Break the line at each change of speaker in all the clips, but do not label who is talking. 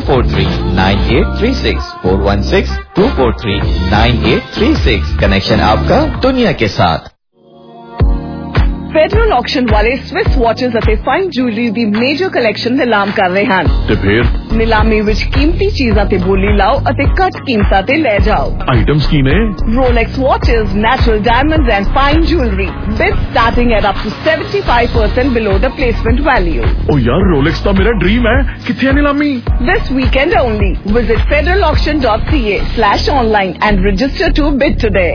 416-243-9836 416-243-9836 connection आपका दुनिया के साथ।
ਫੈਡਰਲ ਆਕਸ਼ਨ ਵਾਲੇ ਸਵਿਸ ਵਾਚਸ ਅਤੇ ਫਾਈਨ ਜੁਐਲਰੀ ਦੀ ਮੇਜਰ ਕਲੈਕਸ਼ਨ ਨਿਲਾਮ ਕਰ ਰਹੇ ਹਨ
ਤੇ ਫਿਰ
ਨਿਲਾਮੀ ਵਿੱਚ ਕੀਮਤੀ ਚੀਜ਼ਾਂ ਤੇ ਬੋਲੀ ਲਾਓ ਅਤੇ ਘੱਟ ਕੀਮਤਾਂ ਤੇ ਲੈ ਜਾਓ।
ਆਈਟਮਸ ਕੀ ਨੇ?
Rolex watches, natural diamonds and fine jewelry. Bids starting at up to 75% below the placement value.
ਓ ਯਾਰ ਰੋਲੈਕਸ ਤਾਂ ਮੇਰਾ ਡ੍ਰੀਮ ਹੈ, ਕਿੱਥੇ ਹੈ ਨਿਲਾਮੀ?
This weekend only. Visit federalauction.ca/online and register to bid today.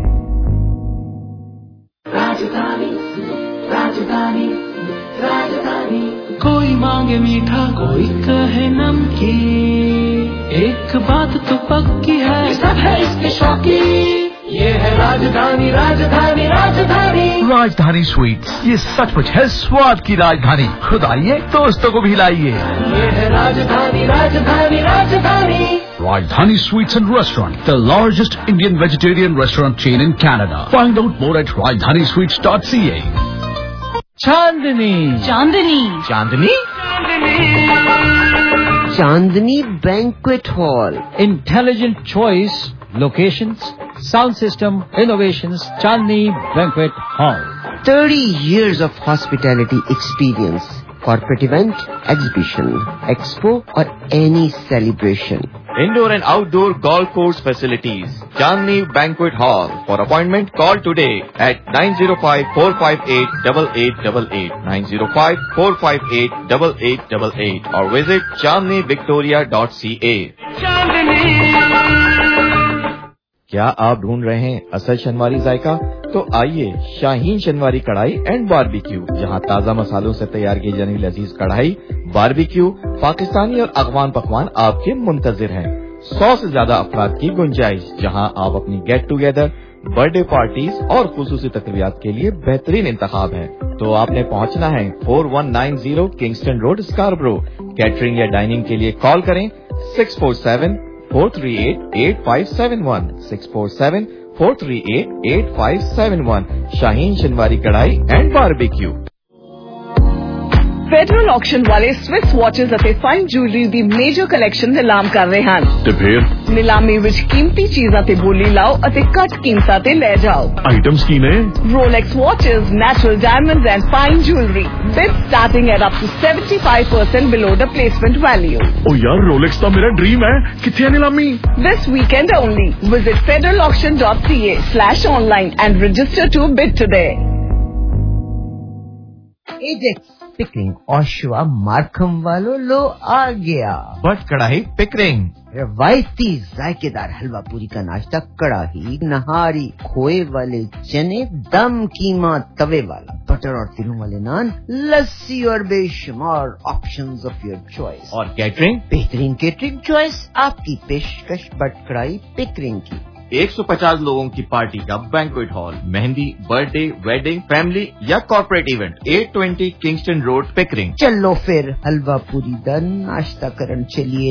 कोई मांगे मीठा कोई कहे नमकीन, एक बात तो पक्की है सब है इसके शौकीन, ये है राजधानी राजधानी राजधानी।
राजधानी स्वीट्स, ये सचमुच है स्वाद की राजधानी। खुद आइए, दोस्तों को भी लाइए।
ये है राजधानी राजधानी राजधानी।
Rajdhani Sweets and Restaurant, the largest Indian vegetarian restaurant chain in Canada. Find out more at rajdhanisweets.ca.
Chandni
Chandni
Chandni Banquet Hall.
Intelligent choice, locations, sound system, innovations, Chandni Banquet Hall.
30 years of hospitality experience. Corporate event, exhibition, expo or any celebration.
Indoor and outdoor golf course facilities. Chandni Banquet Hall. For appointment, call today at 905-458-8888, 905-458-8888 or visit chandnivictoria.ca. क्या आप ढूंढ रहे हैं असल शनवारी जायका? तो आइए Shaheen Shinwari Karahi and barbecue, जहां ताज़ा मसालों से तैयार की जाने लजीज कढ़ाई, बारबेक्यू, पाकिस्तानी और अफगान पकवान आपके मुंतजिर हैं। 100 से ज्यादा अफराद की गुंजाइश, जहां आप अपनी गेट टुगेदर, बर्थडे पार्टीज और खुसूसी तकरीबात के लिए बेहतरीन इंतखाब है। तो आपने पहुंचना है 4190 किंगस्टन रोड, स्कारब्रो। कैटरिंग या डाइनिंग के लिए कॉल करें 647-438-8571, 647-438-8571। Shaheen Shinwari Karahi and barbecue.
Federal auction ਵਾਲੇ ਸਵਿਸ ਵਾਚਸ ਅਤੇ ਫਾਈਨ ਜੁਐਲਰੀ ਦੀ ਮੇਜਰ ਕਲੈਕਸ਼ਨ ਨਿਲਾਮ ਕਰ ਰਹੇ ਹਨ
ਤੇ ਫਿਰ
ਨਿਲਾਮੀ ਵਿੱਚ ਕੀਮਤੀ ਚੀਜ਼ਾਂ ਤੇ ਬੋਲੀ ਲਾਓ ਅਤੇ ਘੱਟ ਕੀਮਤਾਂ ਤੇ ਲੈ ਜਾਓ।
ਆਈਟਮਸ ਕੀ ਨੇ?
Rolex watches, natural diamonds and fine jewelry. Bids starting at up to 75% below the placement value.
ਓ ਯਾਰ ਰੋਲੈਕਸ ਤਾਂ ਮੇਰਾ ਡ੍ਰੀਮ ਹੈ, ਕਿੱਥੇ ਹੈ ਨਿਲਾਮੀ?
This weekend only. Visit federalauction.ca/online and register to bid today.
Ajax Pickering Oshawa Markham वालों लो आ गया।
But कढ़ाई पिकरिंग,
रवायती जायकेदार हलवा पूरी का नाश्ता, कड़ाही, नहारी, खोए वाले चने, दम कीमा तवे वाला, बटर और तिलों वाले नान, लस्सी और बेशुमार ऑप्शंस ऑफ योर चॉइस।
और कैटरिंग
बेहतरीन केटरिंग चॉइस आपकी पेशकश बट कड़ाई पिकरिंग की।
150 लोगों की पार्टी का banquet hall, mehndi, birthday, wedding, family या corporate event, 820 Kingston road, Pickering.
चलो फिर हलवा पूरी दा नाश्ता करन चलिए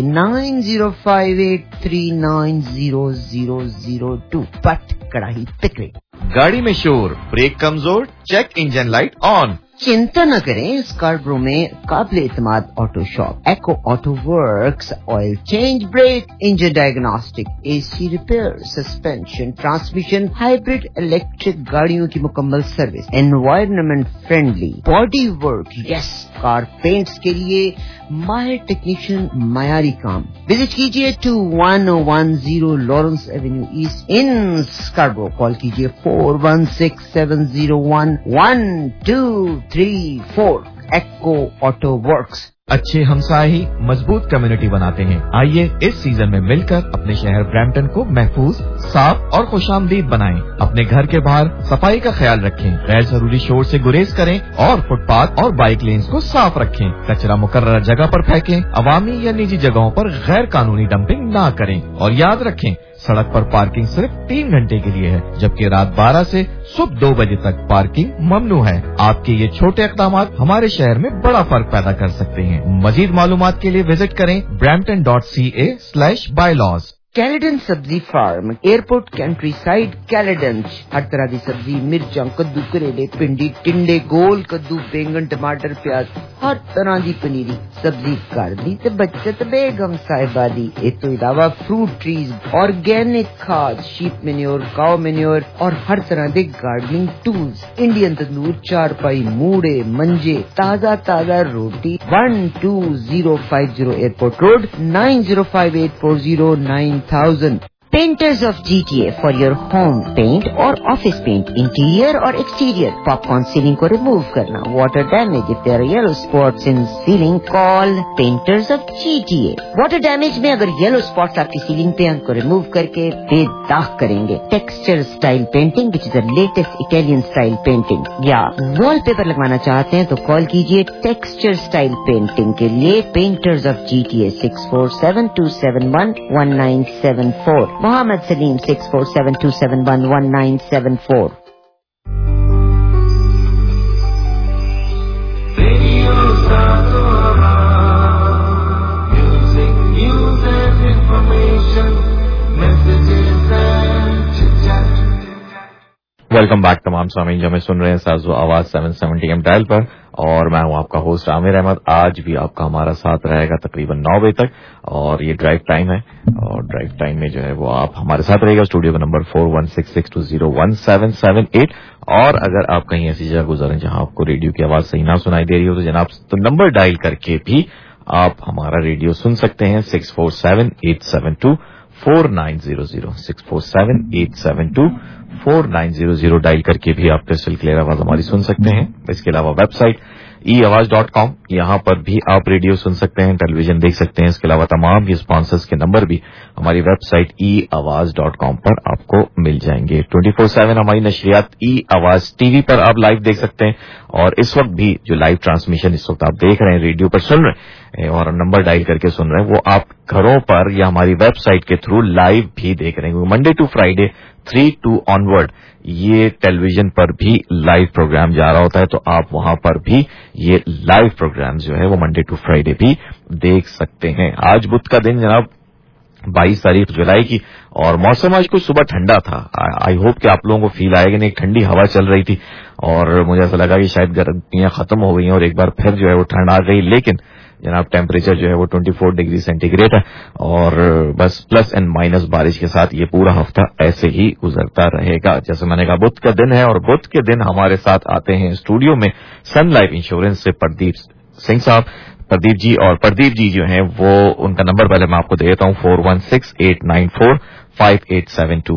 9058390002 बट कड़ाही पिकरिंग।
गाड़ी में शोर, ब्रेक कमजोर, चेक इंजन लाइट ऑन।
चिंता न करें, स्कारब्रो में काबिल एतमाद auto shop, Echo auto works, oil change, brake, engine diagnostic, AC repair, suspension, transmission, hybrid electric गाड़ियों की मुकम्मल service, environment friendly, body work, yes, car paints के लिए माहिर टेक्नीशियन, मायारी काम। विजिट कीजिए 21010 Lawrence avenue east in Scarborough. Call कीजिए 4167011234। Echo auto works.
अच्छे हमसाए ही मजबूत कम्युनिटी बनाते हैं। आइए इस सीजन में मिलकर अपने शहर ब्रैम्पटन को महफूज, साफ और खुशामदीद बनाएं। अपने घर के बाहर सफाई का ख्याल रखें, गैर जरूरी शोर से गुरेज करें और फुटपाथ और बाइक लेन्स को साफ रखें। कचरा मुकर्रर जगह पर फेंकें, अवामी या निजी जगहों पर गैर कानूनी डंपिंग ना करें। और याद रखें, सड़क पर पार्किंग सिर्फ 3 घंटे के लिए है, जबकि रात 12 से सुबह 2 बजे तक पार्किंग ममनू है। आपके ये छोटे इक़दाम हमारे शहर में बड़ा फर्क पैदा कर सकते हैं। मजीद मालूमात के लिए विजिट करें brampton.ca/bylaws।
कैलेडन सब्जी farm, airport countryside Caledon. हर तरह की सब्जी, मिर्चा, कद्दू, करेले, भिंडी, टिंडे, गोल कद्दू, बैंगन, टमाटर, प्याज, हर तरह की पनीरी सब्जी घर दी ते बचत बेगम साहिबा दी। इस तो इलावा फ्रूट ट्रीज, ऑर्गेनिक खाद, शीप मैन्योर, काउ मैन्योर और हर तरह के गार्डनिंग टूल्स, इंडियन तंदूर, चारपाई, मूड़े, मंजे, ताजा ताजा रोटी। 12050 airport road, 9058409000। Painters of GTA for your home paint or office paint, interior or exterior. Popcorn ceiling को remove करना, water damage, if there are yellow spots in ceiling, call Painters of GTA. Water damage में अगर yellow spots आपकी ceiling पे उनको remove करके बेदाग करेंगे. Texture style painting, which is the latest Italian style painting. या wallpaper लगवाना चाहते हैं तो call कीजिए Texture style painting के लिए Painters of GTA 6472711974. Mohammed Salim 6472711974.
Welcome back तमाम सामीन जो हमें सुन रहे हैं साजो आवाज 770 AM डायल पर, और मैं हूं आपका होस्ट आमिर अहमद। आज भी आपका हमारा साथ रहेगा तकरीबन 9 बजे तक, और ये ड्राइव टाइम है, और ड्राइव टाइम में जो है वो आप हमारे साथ रहेगा। स्टूडियो का नंबर 4166201778। और अगर आप कहीं ऐसी जगह गुजरें जहां आपको रेडियो की आवाज सही ना सुनाई दे रही हो तो जनाब तो नंबर डायल करके भी आप हमारा रेडियो सुन सकते हैं। 647-872-4900 647-872-4900 डायल करके भी आप क्रिस्टल क्लियर आवाज हमारी सुन सकते हैं। इसके अलावा वेबसाइट eawaz.com, यहाँ पर भी आप रेडियो सुन सकते हैं, टेलीविजन देख सकते हैं। इसके अलावा तमाम ये स्पॉन्सर्स के नंबर भी हमारी वेबसाइट eawaz.com पर आपको मिल जाएंगे। 24/7 हमारी नशरियात eawaz टीवी पर आप लाइव देख सकते हैं, और इस वक्त भी जो लाइव ट्रांसमिशन इस वक्त आप देख रहे हैं, रेडियो पर सुन रहे हैं और नंबर डायल करके सुन रहे हैं, वो आप घरों पर या हमारी वेबसाइट के थ्रू लाइव भी देख रहे हैं। Monday to Friday 3 to onward ये टेलीविजन पर भी लाइव प्रोग्राम जा रहा होता है, तो आप वहां पर भी ये लाइव प्रोग्राम जो है वो मंडे टू फ्राइडे भी देख सकते हैं। आज बुध का दिन जनाब 22 तारीख जुलाई की, और मौसम आज कुछ सुबह ठंडा था। आई होप कि आप लोगों को फील आएगा। नहीं, एक ठंडी हवा चल रही थी और मुझे ऐसा लगा कि शायद गर्मियां खत्म हो गई हैं और एक बार फिर जो है वो ठंड आ गई, लेकिन जनाब टेम्परेचर जो है वो 24 डिग्री सेंटीग्रेड है, और बस प्लस एंड माइनस बारिश के साथ ये पूरा हफ्ता ऐसे ही गुजरता रहेगा। जैसे मैंने कहा बुध का दिन है, और बुध के दिन हमारे साथ आते हैं स्टूडियो में सन लाइफ इंश्योरेंस से प्रदीप सिंह साहब, प्रदीप जी। और प्रदीप जी जो हैं वो उनका नंबर पहले मैं आपको दे देता हूँ 4168945872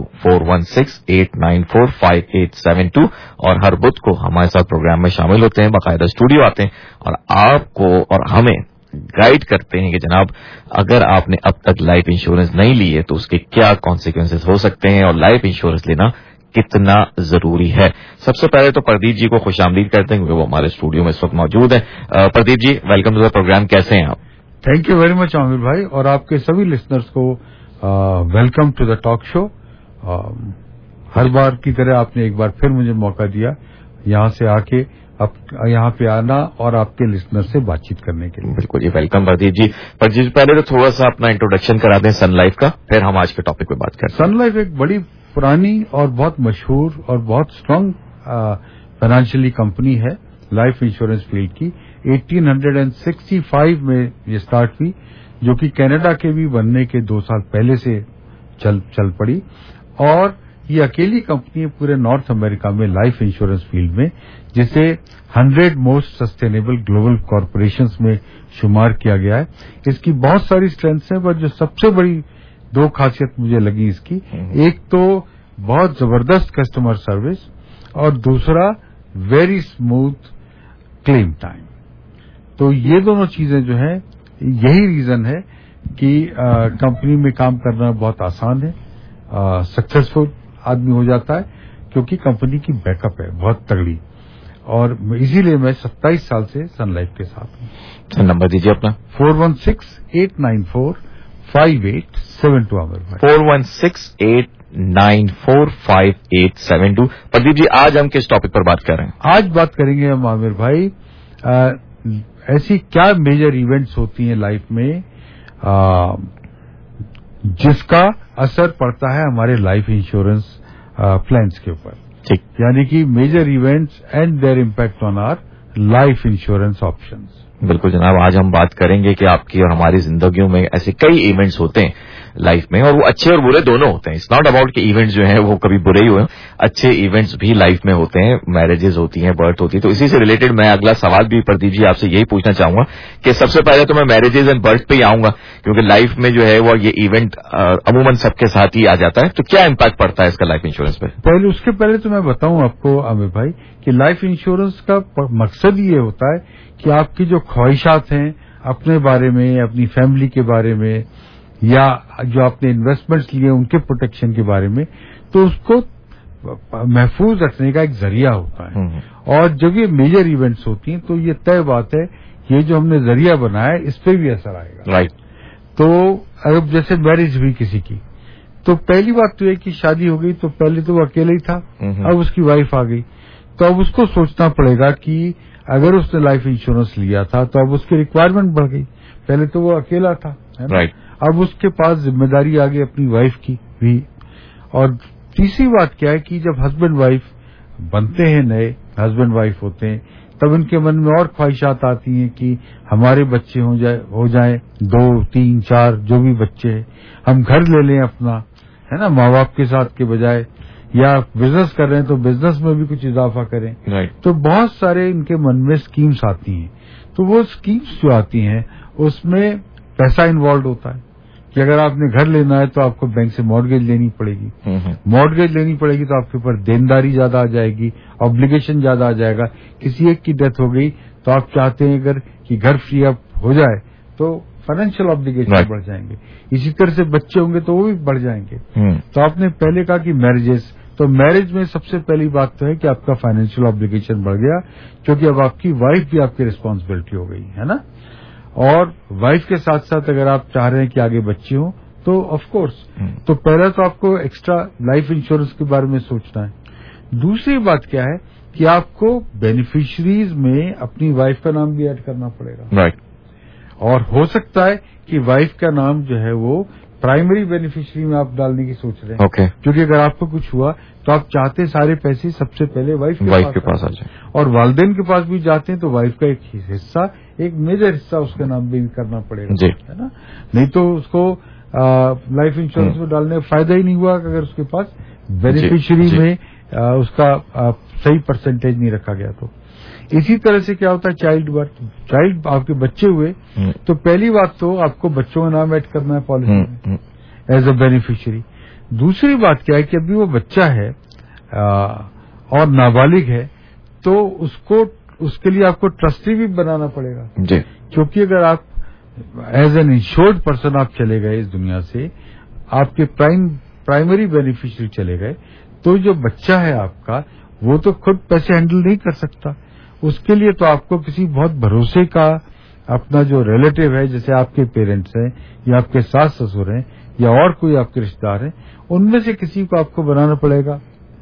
4168945872। और हर बुध को हमारे साथ प्रोग्राम में शामिल होते हैं, बाकायदा स्टूडियो आते हैं और आपको और हमें गाइड करते हैं कि जनाब अगर आपने अब तक लाइफ इंश्योरेंस नहीं ली है तो उसके क्या कॉन्सिक्वेंसेस हो सकते हैं और लाइफ इंश्योरेंस लेना कितना जरूरी है। सबसे पहले तो प्रदीप जी को खुशामदीद करते हैं क्योंकि वो हमारे स्टूडियो में इस वक्त मौजूद है। Pradeep ji, welcome to the programme, कैसे हैं आप?
Thank you very much Aamir भाई, और आपके सभी लिसनर्स को welcome to the talk show. हर बार की तरह आपने एक बार फिर मुझे मौका दिया यहाँ से आके यहाँ पे आना और आपके लिसनर से बातचीत करने के लिए।
बिल्कुल जी, वेलकम प्रदीप जी। प्रदीप जी पहले तो थोड़ा सा अपना इंट्रोडक्शन करा दें सन लाइफ का, फिर हम आज के टॉपिक पे बात करते हैं।
सन लाइफ एक बड़ी पुरानी और बहुत मशहूर और बहुत स्ट्रांग फाइनेंशियली कंपनी है लाइफ इंश्योरेंस फील्ड की। 1865 में ये स्टार्ट हुई, जो कि कनाडा के भी बनने के 2 साल पहले से चल पड़ी, और ये अकेली कंपनी है पूरे नॉर्थ अमेरिका में लाइफ इंश्योरेंस फील्ड में, जिसे 100 मोस्ट सस्टेनेबल ग्लोबल कॉरपोरेशंस में शुमार किया गया है। इसकी बहुत सारी स्ट्रेंथ्स हैं, पर जो सबसे बड़ी 2 खासियत मुझे लगी इसकी, एक तो बहुत जबरदस्त कस्टमर सर्विस और दूसरा वेरी स्मूथ क्लेम टाइम। तो ये दोनों चीजें जो है, यही रीजन है कि कंपनी में काम करना बहुत आसान है, सक्सेसफुल आदमी हो जाता है, क्योंकि कंपनी की बैकअप है बहुत तगड़ी, और इसीलिए मैं 27 साल से सन लाइफ के साथ हूँ।
नंबर दीजिए अपना।
4168945872 आमिर भाई।
4168945872। प्रदीप जी, आज हम किस टॉपिक पर बात कर रहे हैं?
आज बात करेंगे हम आमिर भाई, ऐसी क्या मेजर इवेंट्स होती हैं लाइफ में जिसका असर पड़ता है हमारे लाइफ इंश्योरेंस प्लान्स के ऊपर,
ठीक,
यानी कि major events and their impact on our life insurance options.
बिल्कुल जनाब, आज हम बात करेंगे कि आपकी और हमारी जिंदगियों में ऐसे कई इवेंट्स होते हैं लाइफ में, और वो अच्छे और बुरे दोनों होते हैं। इट्स नॉट अबाउट कि इवेंट्स जो हैं वो कभी बुरे ही हुए, अच्छे इवेंट्स भी लाइफ में होते हैं, मैरिजेज होती हैं, बर्थ होती है। तो इसी से रिलेटेड मैं अगला सवाल भी प्रदीप जी आपसे यही पूछना चाहूंगा कि सबसे पहले तो मैं मैरिजेज एंड बर्थ पे ही आऊंगा, क्योंकि लाइफ में जो है वो ये इवेंट अमूमन सबके साथ ही आ जाता है। तो क्या इम्पैक्ट पड़ता है इसका लाइफ इंश्योरेंस पे?
उसके पहले तो मैं बताऊं आपको आमिर भाई कि लाइफ इंश्योरेंस का मकसद ये होता है कि आपकी जो ख्वाहिशात हैं अपने बारे में, अपनी फैमिली के बारे में, या जो आपने इन्वेस्टमेंट्स लिए उनके प्रोटेक्शन के बारे में, तो उसको महफूज रखने का एक जरिया होता है। और जब ये मेजर इवेंट्स होती हैं तो ये तय बात है ये जो हमने जरिया बनाया है इस पर भी असर आएगा।
राइट।
तो अब जैसे मैरिज हुई किसी की, तो पहली बात तो है कि शादी हो गई, तो पहले तो वो अकेला ही था, अब उसकी वाइफ आ गई, तो अब उसको सोचना पड़ेगा कि अगर उसने लाइफ इंश्योरेंस लिया था तो अब उसकी रिक्वायरमेंट बढ़ गई। पहले तो वो अकेला था, है ना?
राइट।
अब उसके पास जिम्मेदारी आ गई अपनी वाइफ की भी। और तीसरी बात क्या है कि जब हस्बैंड वाइफ बनते हैं, नए हस्बैंड वाइफ होते हैं, तब इनके मन में और ख्वाहिशात आती हैं कि हमारे बच्चे हो जाए 2, 3, 4 जो भी बच्चे हैं, हम घर ले लें अपना, है ना, माँ बाप के साथ के बजाय, या बिजनेस कर रहे हैं तो बिजनेस में भी कुछ इजाफा करें।
राइट।
तो बहुत सारे इनके मन में स्कीम्स आती हैं। तो वो स्कीम्स जो आती हैं उसमें पैसा इन्वॉल्व होता है कि अगर आपने घर लेना है तो आपको बैंक से मॉर्गेज लेनी पड़ेगी। मॉर्गेज लेनी पड़ेगी तो आपके ऊपर देनदारी ज्यादा आ जाएगी, ऑब्लिगेशन ज्यादा आ जाएगा। किसी एक की डेथ हो गई तो आप चाहते हैं अगर कि घर फ्री अप हो जाए तो फाइनेंशियल ऑब्लिगेशन बढ़ जाएंगे। इसी तरह से बच्चे होंगे तो वो भी बढ़ जाएंगे। तो आपने पहले कहा कि मैरिजेस, तो मैरिज में सबसे पहली बात तो है कि आपका फाइनेंशियल ऑब्लिगेशन बढ़ गया, क्योंकि अब आपकी वाइफ भी आपकी रिस्पांसिबिलिटी हो गई, है ना। और वाइफ के साथ साथ अगर आप चाह रहे हैं कि आगे बच्चे हों तो ऑफ कोर्स, तो पहला तो आपको एक्स्ट्रा लाइफ इंश्योरेंस के बारे में सोचना है। दूसरी बात क्या है कि आपको बेनिफिशरीज में अपनी वाइफ का नाम भी ऐड करना पड़ेगा।
राइट।
और हो सकता है कि वाइफ का नाम जो है वो प्राइमरी बेनिफिशियरी में आप डालने की सोच रहे हैं।
ओके।
क्योंकि अगर आपको कुछ हुआ तो आप चाहते सारे पैसे सबसे पहले वाइफ के पास आ जाए, और वालिदैन के पास भी जाते हैं तो वाइफ का एक हिस्सा, एक मेजर हिस्सा उसके नाम भी करना पड़ेगा, है ना। नहीं तो उसको लाइफ इंश्योरेंस में डालने का फायदा ही नहीं हुआ अगर उसके पास बेनिफिशियरी में उसका सही परसेंटेज नहीं रखा गया। तो इसी तरह से क्या होता है चाइल्ड बर्थ, चाइल्ड आपके बच्चे हुए तो पहली बात तो आपको बच्चों का नाम ऐड करना है पॉलिसी में एज अ बेनिफिशियरी। दूसरी बात क्या है कि अभी वो बच्चा है और नाबालिग है तो उसके लिए आपको ट्रस्टी भी बनाना पड़ेगा जी। क्योंकि अगर आप एज एन इंश्योर्ड पर्सन आप चले गए इस दुनिया से, आपके प्राइमरी बेनिफिशियरी चले गए, तो जो बच्चा है आपका वो तो खुद पैसे हैंडल नहीं कर सकता। उसके लिए तो आपको किसी बहुत भरोसे का अपना जो रिलेटिव है, जैसे आपके पेरेंट्स हैं या आपके सास ससुर हैं या और कोई आपके रिश्तेदार हैं, उनमें से किसी को आपको बनाना पड़ेगा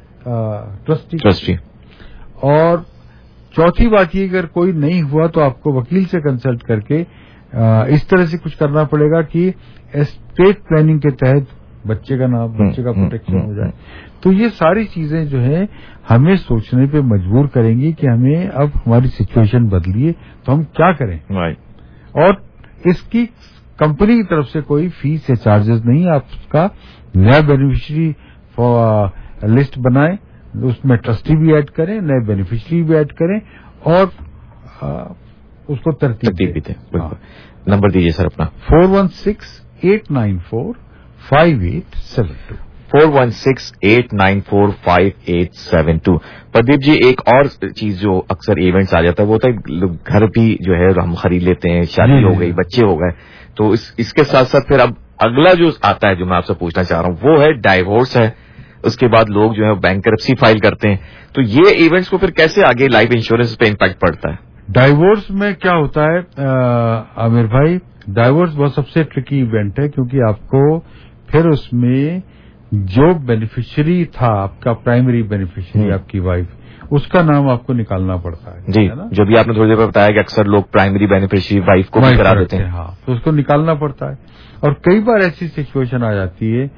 ट्रस्टी। और चौथी बात ये, अगर कोई नहीं हुआ तो आपको वकील से कंसल्ट करके इस तरह से कुछ करना पड़ेगा कि एस्टेट प्लानिंग के तहत बच्चे का नाम, बच्चे का प्रोटेक्शन हो जाए। तो ये सारी चीजें जो है हमें सोचने पे मजबूर करेंगी कि हमें अब हमारी सिचुएशन बदली है तो हम क्या करें। और इसकी कंपनी की तरफ से कोई फीस या चार्जेस नहीं, आप उसका नया बेनिफिशियरी लिस्ट बनाएं, उसमें ट्रस्टी भी ऐड करें, नए बेनिफिशियरी भी ऐड करें और उसको तरतीब दें।
नंबर दीजिए सर अपना।
416-894-5872
416-894-5872। प्रदीप जी, एक और चीज जो अक्सर इवेंट्स आ जाता है वो होता है घर भी जो है हम खरीद लेते हैं, शादी हो गई, बच्चे हो गए, तो इसके साथ साथ फिर अब अगला जो आता है जो मैं आपसे पूछना चाह रहा हूँ वो है डाइवोर्स है। उसके बाद लोग जो है बैंकरप्सी फाइल करते हैं, तो ये इवेंट्स को फिर कैसे आगे लाइफ इंश्योरेंस पे इम्पैक्ट पड़ता है?
डाइवोर्स में क्या होता है आमिर भाई, डाइवोर्स बहुत सबसे ट्रिकी इवेंट है, क्योंकि आपको फिर उसमें जो बेनिफिशियरी था आपका, प्राइमरी बेनिफिशियरी आपकी वाइफ, उसका नाम आपको निकालना पड़ता है
जी,
ना?
जो भी आपने थोड़ी देर में बताया कि अक्सर लोग प्राइमरी बेनिफिशियरी वाइफ को भी करा देते हैं।
हाँ, तो उसको निकालना पड़ता है। और कई बार ऐसी सिचुएशन आ जाती है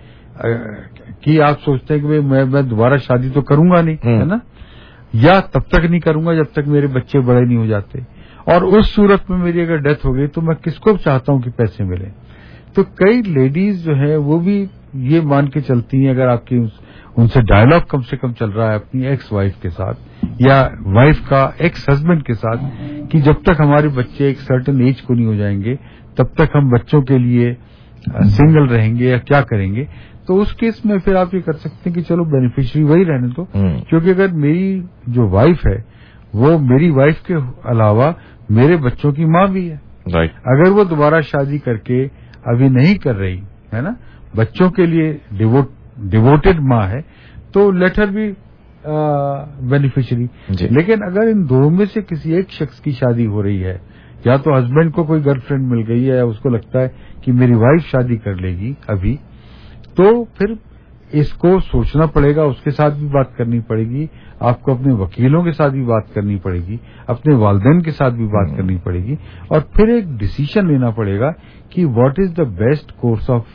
कि आप सोचते हैं कि मैं दोबारा शादी तो करूंगा नहीं, है ना, या तब तक नहीं करूंगा जब तक मेरे बच्चे बड़े नहीं हो जाते, और उस सूरत में मेरी अगर डेथ हो गई तो मैं किसको चाहता हूं कि पैसे मिले। तो कई लेडीज जो है वो भी ये मान के चलती हैं, अगर आपकी उनसे डायलॉग कम से कम चल रहा है अपनी एक्स वाइफ के साथ या वाइफ का एक्स हस्बैंड के साथ, कि जब तक हमारे बच्चे एक सर्टेन एज को नहीं हो जाएंगे तब तक हम बच्चों के लिए सिंगल रहेंगे या क्या करेंगे। तो उस केस में फिर आप ये कर सकते हैं कि चलो बेनिफिशियरी वही रहने दो, क्योंकि अगर मेरी जो वाइफ है वो मेरी वाइफ के अलावा मेरे बच्चों की माँ भी है।
राइट।
अगर वो दोबारा शादी करके अभी नहीं कर रही है ना, बच्चों के लिए डिवोटेड माँ है, तो लेट हर बी बेनिफिशियरी। लेकिन अगर इन दो में से किसी एक शख्स की शादी हो रही है, या तो हस्बैंड को कोई गर्लफ्रेंड मिल गई है या उसको लगता है कि मेरी वाइफ शादी कर लेगी अभी, तो फिर इसको सोचना पड़ेगा, उसके साथ भी बात करनी पड़ेगी, आपको अपने वकीलों के साथ भी बात करनी पड़ेगी, अपने वालिदैन के साथ भी बात करनी पड़ेगी, और फिर एक डिसीजन लेना पड़ेगा कि what is the best course of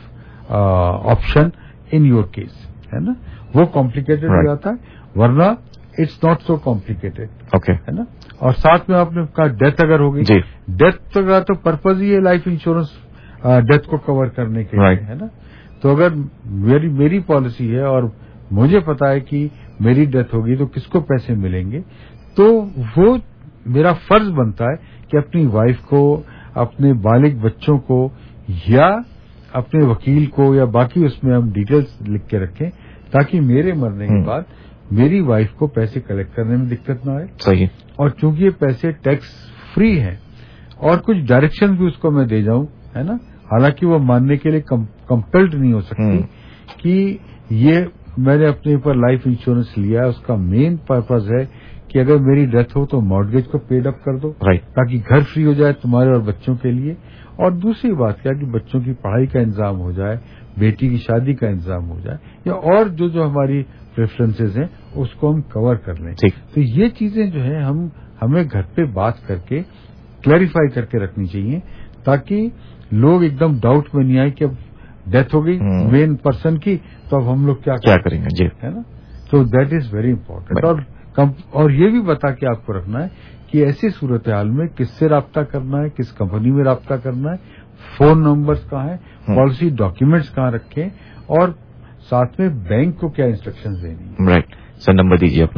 option in your case, है ना। वो कॉम्प्लिकेटेड हो जाता है, वरना it's not so complicated,
okay,
है ना। और साथ में आपने कहा डेथ अगर हो गई, डेथ का तो पर्पज ही है लाइफ इंश्योरेंस डेथ को कवर करने के लिए, है ना। तो अगर मेरी पॉलिसी है और मुझे पता है कि मेरी डेथ होगी तो किसको पैसे मिलेंगे, तो वो मेरा फर्ज बनता है कि अपनी वाइफ को, अपने बालिग बच्चों को, या अपने वकील को, या बाकी उसमें हम डिटेल्स लिख के रखें, ताकि मेरे मरने के बाद मेरी वाइफ को पैसे कलेक्ट करने में दिक्कत ना आए।
सही।
और चूंकि ये पैसे टैक्स फ्री हैं, और कुछ डायरेक्शन भी उसको मैं दे जाऊं, है ना, हालांकि वो मानने के लिए कंपेल्ड नहीं हो सकती कि ये मैंने अपने ऊपर लाइफ इंश्योरेंस लिया है, उसका मेन पर्पज है कि अगर मेरी डेथ हो तो मॉर्गेज को पेड अप कर दो, ताकि घर फ्री हो जाए तुम्हारे और बच्चों के लिए। और दूसरी बात क्या कि बच्चों की पढ़ाई का इंतजाम हो जाए, बेटी की शादी का इंतजाम हो जाए, या और जो हमारी प्रेफरेंसेज हैं उसको हम कवर कर लें। तो ये चीजें जो है हमें घर पे बात करके क्लैरिफाई करके रखनी चाहिए, ताकि लोग एकदम डाउट में नहीं आए कि अब डेथ हो गई मेन पर्सन की, तो अब हम लोग क्या
करेंगे, जी,
है ना। तो दैट इज वेरी इंपॉर्टेंट। और ये भी बता के आपको रखना है कि ऐसी सूरत हाल में किससे राब्ता करना है, किस कंपनी में राब्ता करना है, फोन नंबर्स कहाँ है, पॉलिसी डॉक्यूमेंट्स कहाँ रखें, और साथ में बैंक को क्या इंस्ट्रक्शंस देनी है।
राइट सर, नंबर दीजिए अपना।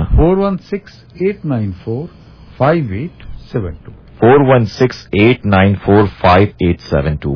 4168945872
4168945872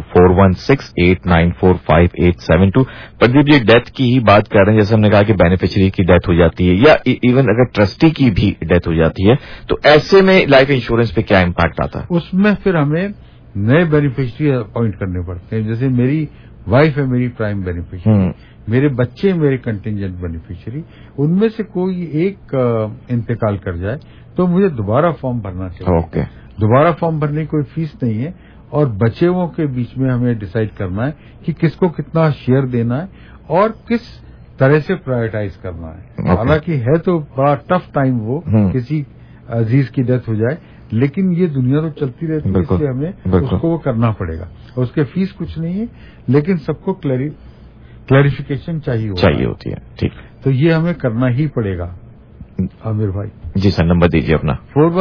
4168945872। प्रदीप जी, डेथ की ही बात कर रहे हैं, जैसे हमने कहा कि बेनिफिशियरी की डेथ हो जाती है, या इवन अगर ट्रस्टी की भी डेथ हो जाती है, तो ऐसे में लाइफ इंश्योरेंस पे क्या इम्पैक्ट आता है?
उसमें फिर हमें नए बेनिफिशियरी अपॉइंट करने पड़ते हैं। जैसे मेरी वाइफ है मेरी प्राइम बेनिफिशियरी, मेरे बच्चे मेरे कंटिंजेंट बेनिफिशियरी, उनमें से कोई एक इंतकाल कर जाए तो मुझे दोबारा फॉर्म भरना चाहिए।
ओके।
दोबारा फॉर्म भरने की कोई फीस नहीं है, और बचे हुओं के बीच में हमें डिसाइड करना है कि किसको कितना शेयर देना है और किस तरह से प्रायोरिटाइज करना है। हालांकि है तो बड़ा टफ टाइम वो किसी अजीज की डेथ हो जाए, लेकिन ये दुनिया तो चलती रहती है, इसलिए हमें उसको वो करना पड़ेगा। और उसके फीस कुछ नहीं है, लेकिन सबको क्लैरिफिकेशन चाहिए
होती है। ठीक,
तो ये हमें करना ही पड़ेगा। आमिर भाई
जी सर, नंबर दीजिए अपना।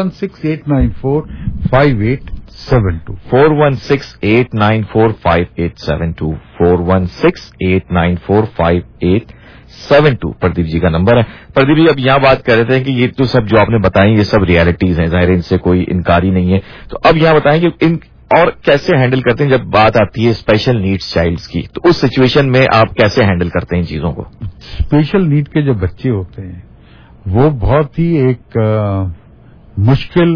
4168945872
4168945872 4168945872 प्रदीप जी का नंबर है। प्रदीप जी, अब यहाँ बात कर रहे थे कि ये तो सब जो आपने बताई ये सब रियलिटीज हैं, जाहिर इनसे कोई इनकार ही नहीं है। तो अब यहाँ बताएं कि इन और कैसे हैंडल करते हैं जब बात आती है स्पेशल नीड्स चाइल्ड्स की, तो उस सिचुएशन में आप कैसे हैंडल करते हैं इन चीजों को?
स्पेशल नीड के जो बच्चे होते हैं वो बहुत ही एक मुश्किल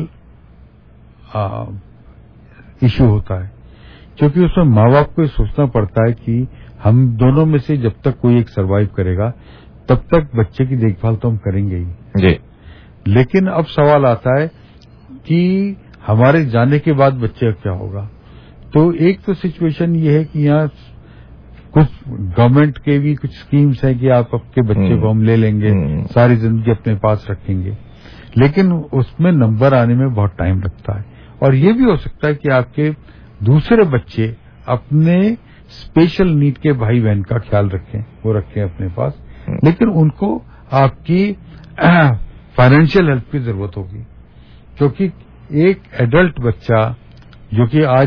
इशू होता है, क्योंकि उसमें माँ बाप को सोचना पड़ता है कि हम दोनों में से जब तक कोई एक सरवाइव करेगा तब तक बच्चे की देखभाल तो हम करेंगे ही
जी।
लेकिन अब सवाल आता है कि हमारे जाने के बाद बच्चे का क्या होगा। तो एक तो सिचुएशन ये है कि यहाँ कुछ गवर्नमेंट के भी कुछ स्कीम्स हैं कि आप आपके बच्चे को हम ले लेंगे, सारी जिंदगी अपने पास रखेंगे, लेकिन उसमें नंबर आने में बहुत टाइम लगता है। और ये भी हो सकता है कि आपके दूसरे बच्चे अपने स्पेशल नीड के भाई बहन का ख्याल रखें, वो रखें अपने पास, लेकिन उनको आपकी फाइनेंशियल हेल्प की जरूरत होगी, क्योंकि एक एडल्ट बच्चा जो कि आज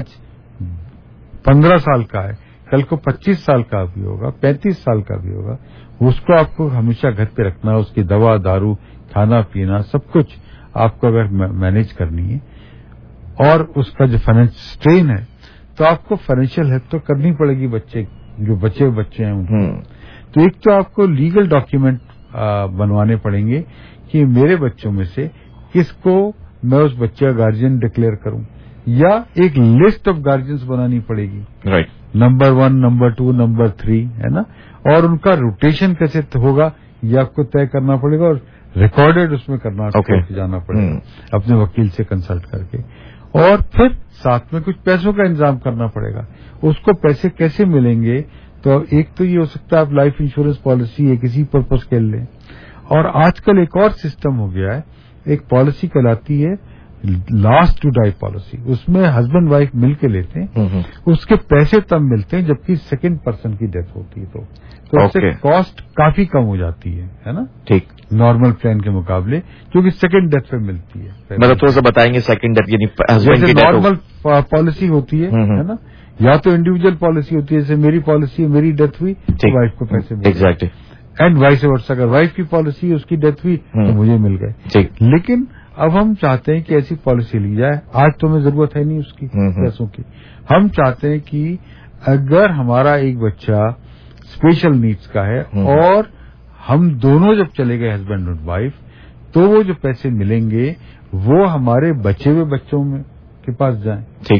15 साल का है, कल को 25 साल का भी होगा, 35 साल का भी होगा, उसको आपको हमेशा घर पे रखना है, उसकी दवा दारू खाना पीना सब कुछ आपको अगर मैनेज करनी है, और उसका जो फाइनेंशियल स्ट्रेन है, तो आपको फाइनेंशियल हेल्प तो करनी पड़ेगी बच्चे जो बच्चे हैं उनको। तो एक तो आपको लीगल डॉक्यूमेंट बनवाने पड़ेंगे कि मेरे बच्चों में से किसको मैं उस बच्चे का गार्जियन डिक्लेयर करूं, या एक लिस्ट ऑफ गार्जियंस बनानी पड़ेगी, राइट, नंबर 1, नंबर 2, नंबर 3, है ना, और उनका रोटेशन कैसे होगा ये आपको तय करना पड़ेगा, और रिकॉर्डेड उसमें करना जाना पड़ेगा अपने वकील से कंसल्ट करके। और फिर साथ में कुछ पैसों का इंतजाम करना पड़ेगा। उसको पैसे कैसे मिलेंगे, तो एक तो ये हो सकता है आप लाइफ इंश्योरेंस पॉलिसी है किसी पर्पज के लिए, और आजकल एक और सिस्टम हो गया है, एक पॉलिसी कहलाती है लास्ट टू डाई पॉलिसी, उसमें हस्बैंड वाइफ मिलके लेते हैं, उसके पैसे तब मिलते हैं जबकि सेकंड पर्सन की डेथ होती है, तो उससे कॉस्ट काफी कम हो जाती है ना, ठीक, नॉर्मल प्लान के मुकाबले, क्योंकि सेकंड डेथ पे मिलती है।
मतलब थोड़ा सा बताएंगे सेकंड डेथ यानी
जैसे नॉर्मल पॉलिसी होती है ना, या तो इंडिविजुअल पॉलिसी होती है, जैसे मेरी पॉलिसी है, मेरी डेथ हुई तो वाइफ को पैसे मिल गए, एग्जैक्टली, एंड वाइस वर्सा, अगर वाइफ की पॉलिसी है उसकी डेथ हुई तो मुझे मिल गए। लेकिन अब हम चाहते हैं कि ऐसी पॉलिसी ली जाए, आज तो हमें जरूरत है नहीं उसकी पैसों की, हम चाहते हैं कि अगर हमारा एक बच्चा स्पेशल नीड्स का है और हम दोनों जब चले गए हस्बैंड और वाइफ, तो वो जो पैसे मिलेंगे वो हमारे बचे हुए बच्चों में के पास जाएं, ठीक,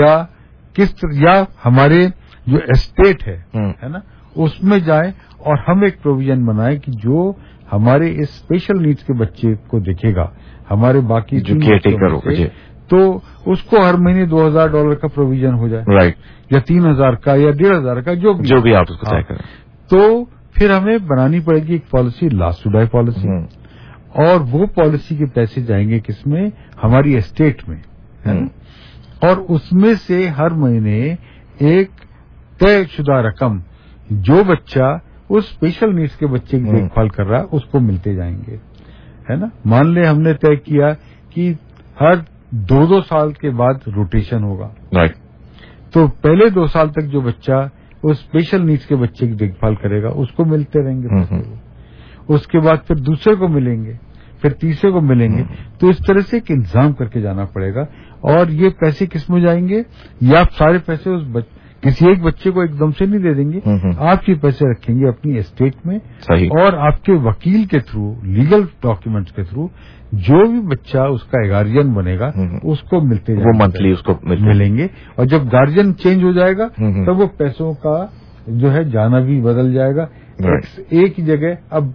या हमारे जो एस्टेट है ना, उसमें जाए, और हम एक प्रोविजन बनाएं कि जो हमारे इस स्पेशल नीड्स के बच्चे को देखेगा, हमारे बाकी जो केयरटेकर होगा, तो उसको हर महीने $2000 का प्रोविजन हो जाए, राइट, या 3000 का या 1500 का, जो भी आप उसको तय करें। तो फिर हमें बनानी पड़ेगी एक policy, last to die policy, और वो पॉलिसी के पैसे जाएंगे किसमें, हमारी एस्टेट में, है ना, और उसमें से हर महीने एक तयशुदा रकम जो बच्चा उस स्पेशल नीड्स के बच्चे की देखभाल कर रहा है उसको मिलते जाएंगे, है ना। मान ले हमने तय किया कि हर 2-2 साल के बाद रोटेशन होगा, राइट, तो पहले 2 साल तक जो बच्चा उस स्पेशल नीड्स के बच्चे की देखभाल करेगा उसको मिलते रहेंगे, उसके बाद फिर दूसरे को मिलेंगे, फिर तीसरे को मिलेंगे, तो इस तरह से एक इंतजाम करके जाना पड़ेगा। और ये पैसे किस में जाएंगे, या आप सारे पैसे उस किसी एक बच्चे को एकदम से नहीं दे देंगे, आप ये पैसे रखेंगे अपनी एस्टेट में, सही, और आपके वकील के थ्रू, लीगल डॉक्यूमेंट्स के थ्रू जो भी बच्चा उसका गार्जियन बनेगा उसको मिलते जाएंगे, वो मंथली उसको मिलेंगे, और जब गार्जियन चेंज हो जाएगा तब वो पैसों का जो है जाना भी बदल जाएगा, एक ही जगह अब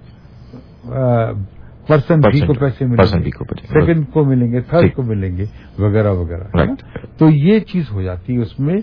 पर्सन बी को पैसे मिलेंगे, सेकंड को मिलेंगे, थर्ड को मिलेंगे, वगैरह वगैरह, तो ये चीज हो जाती है उसमें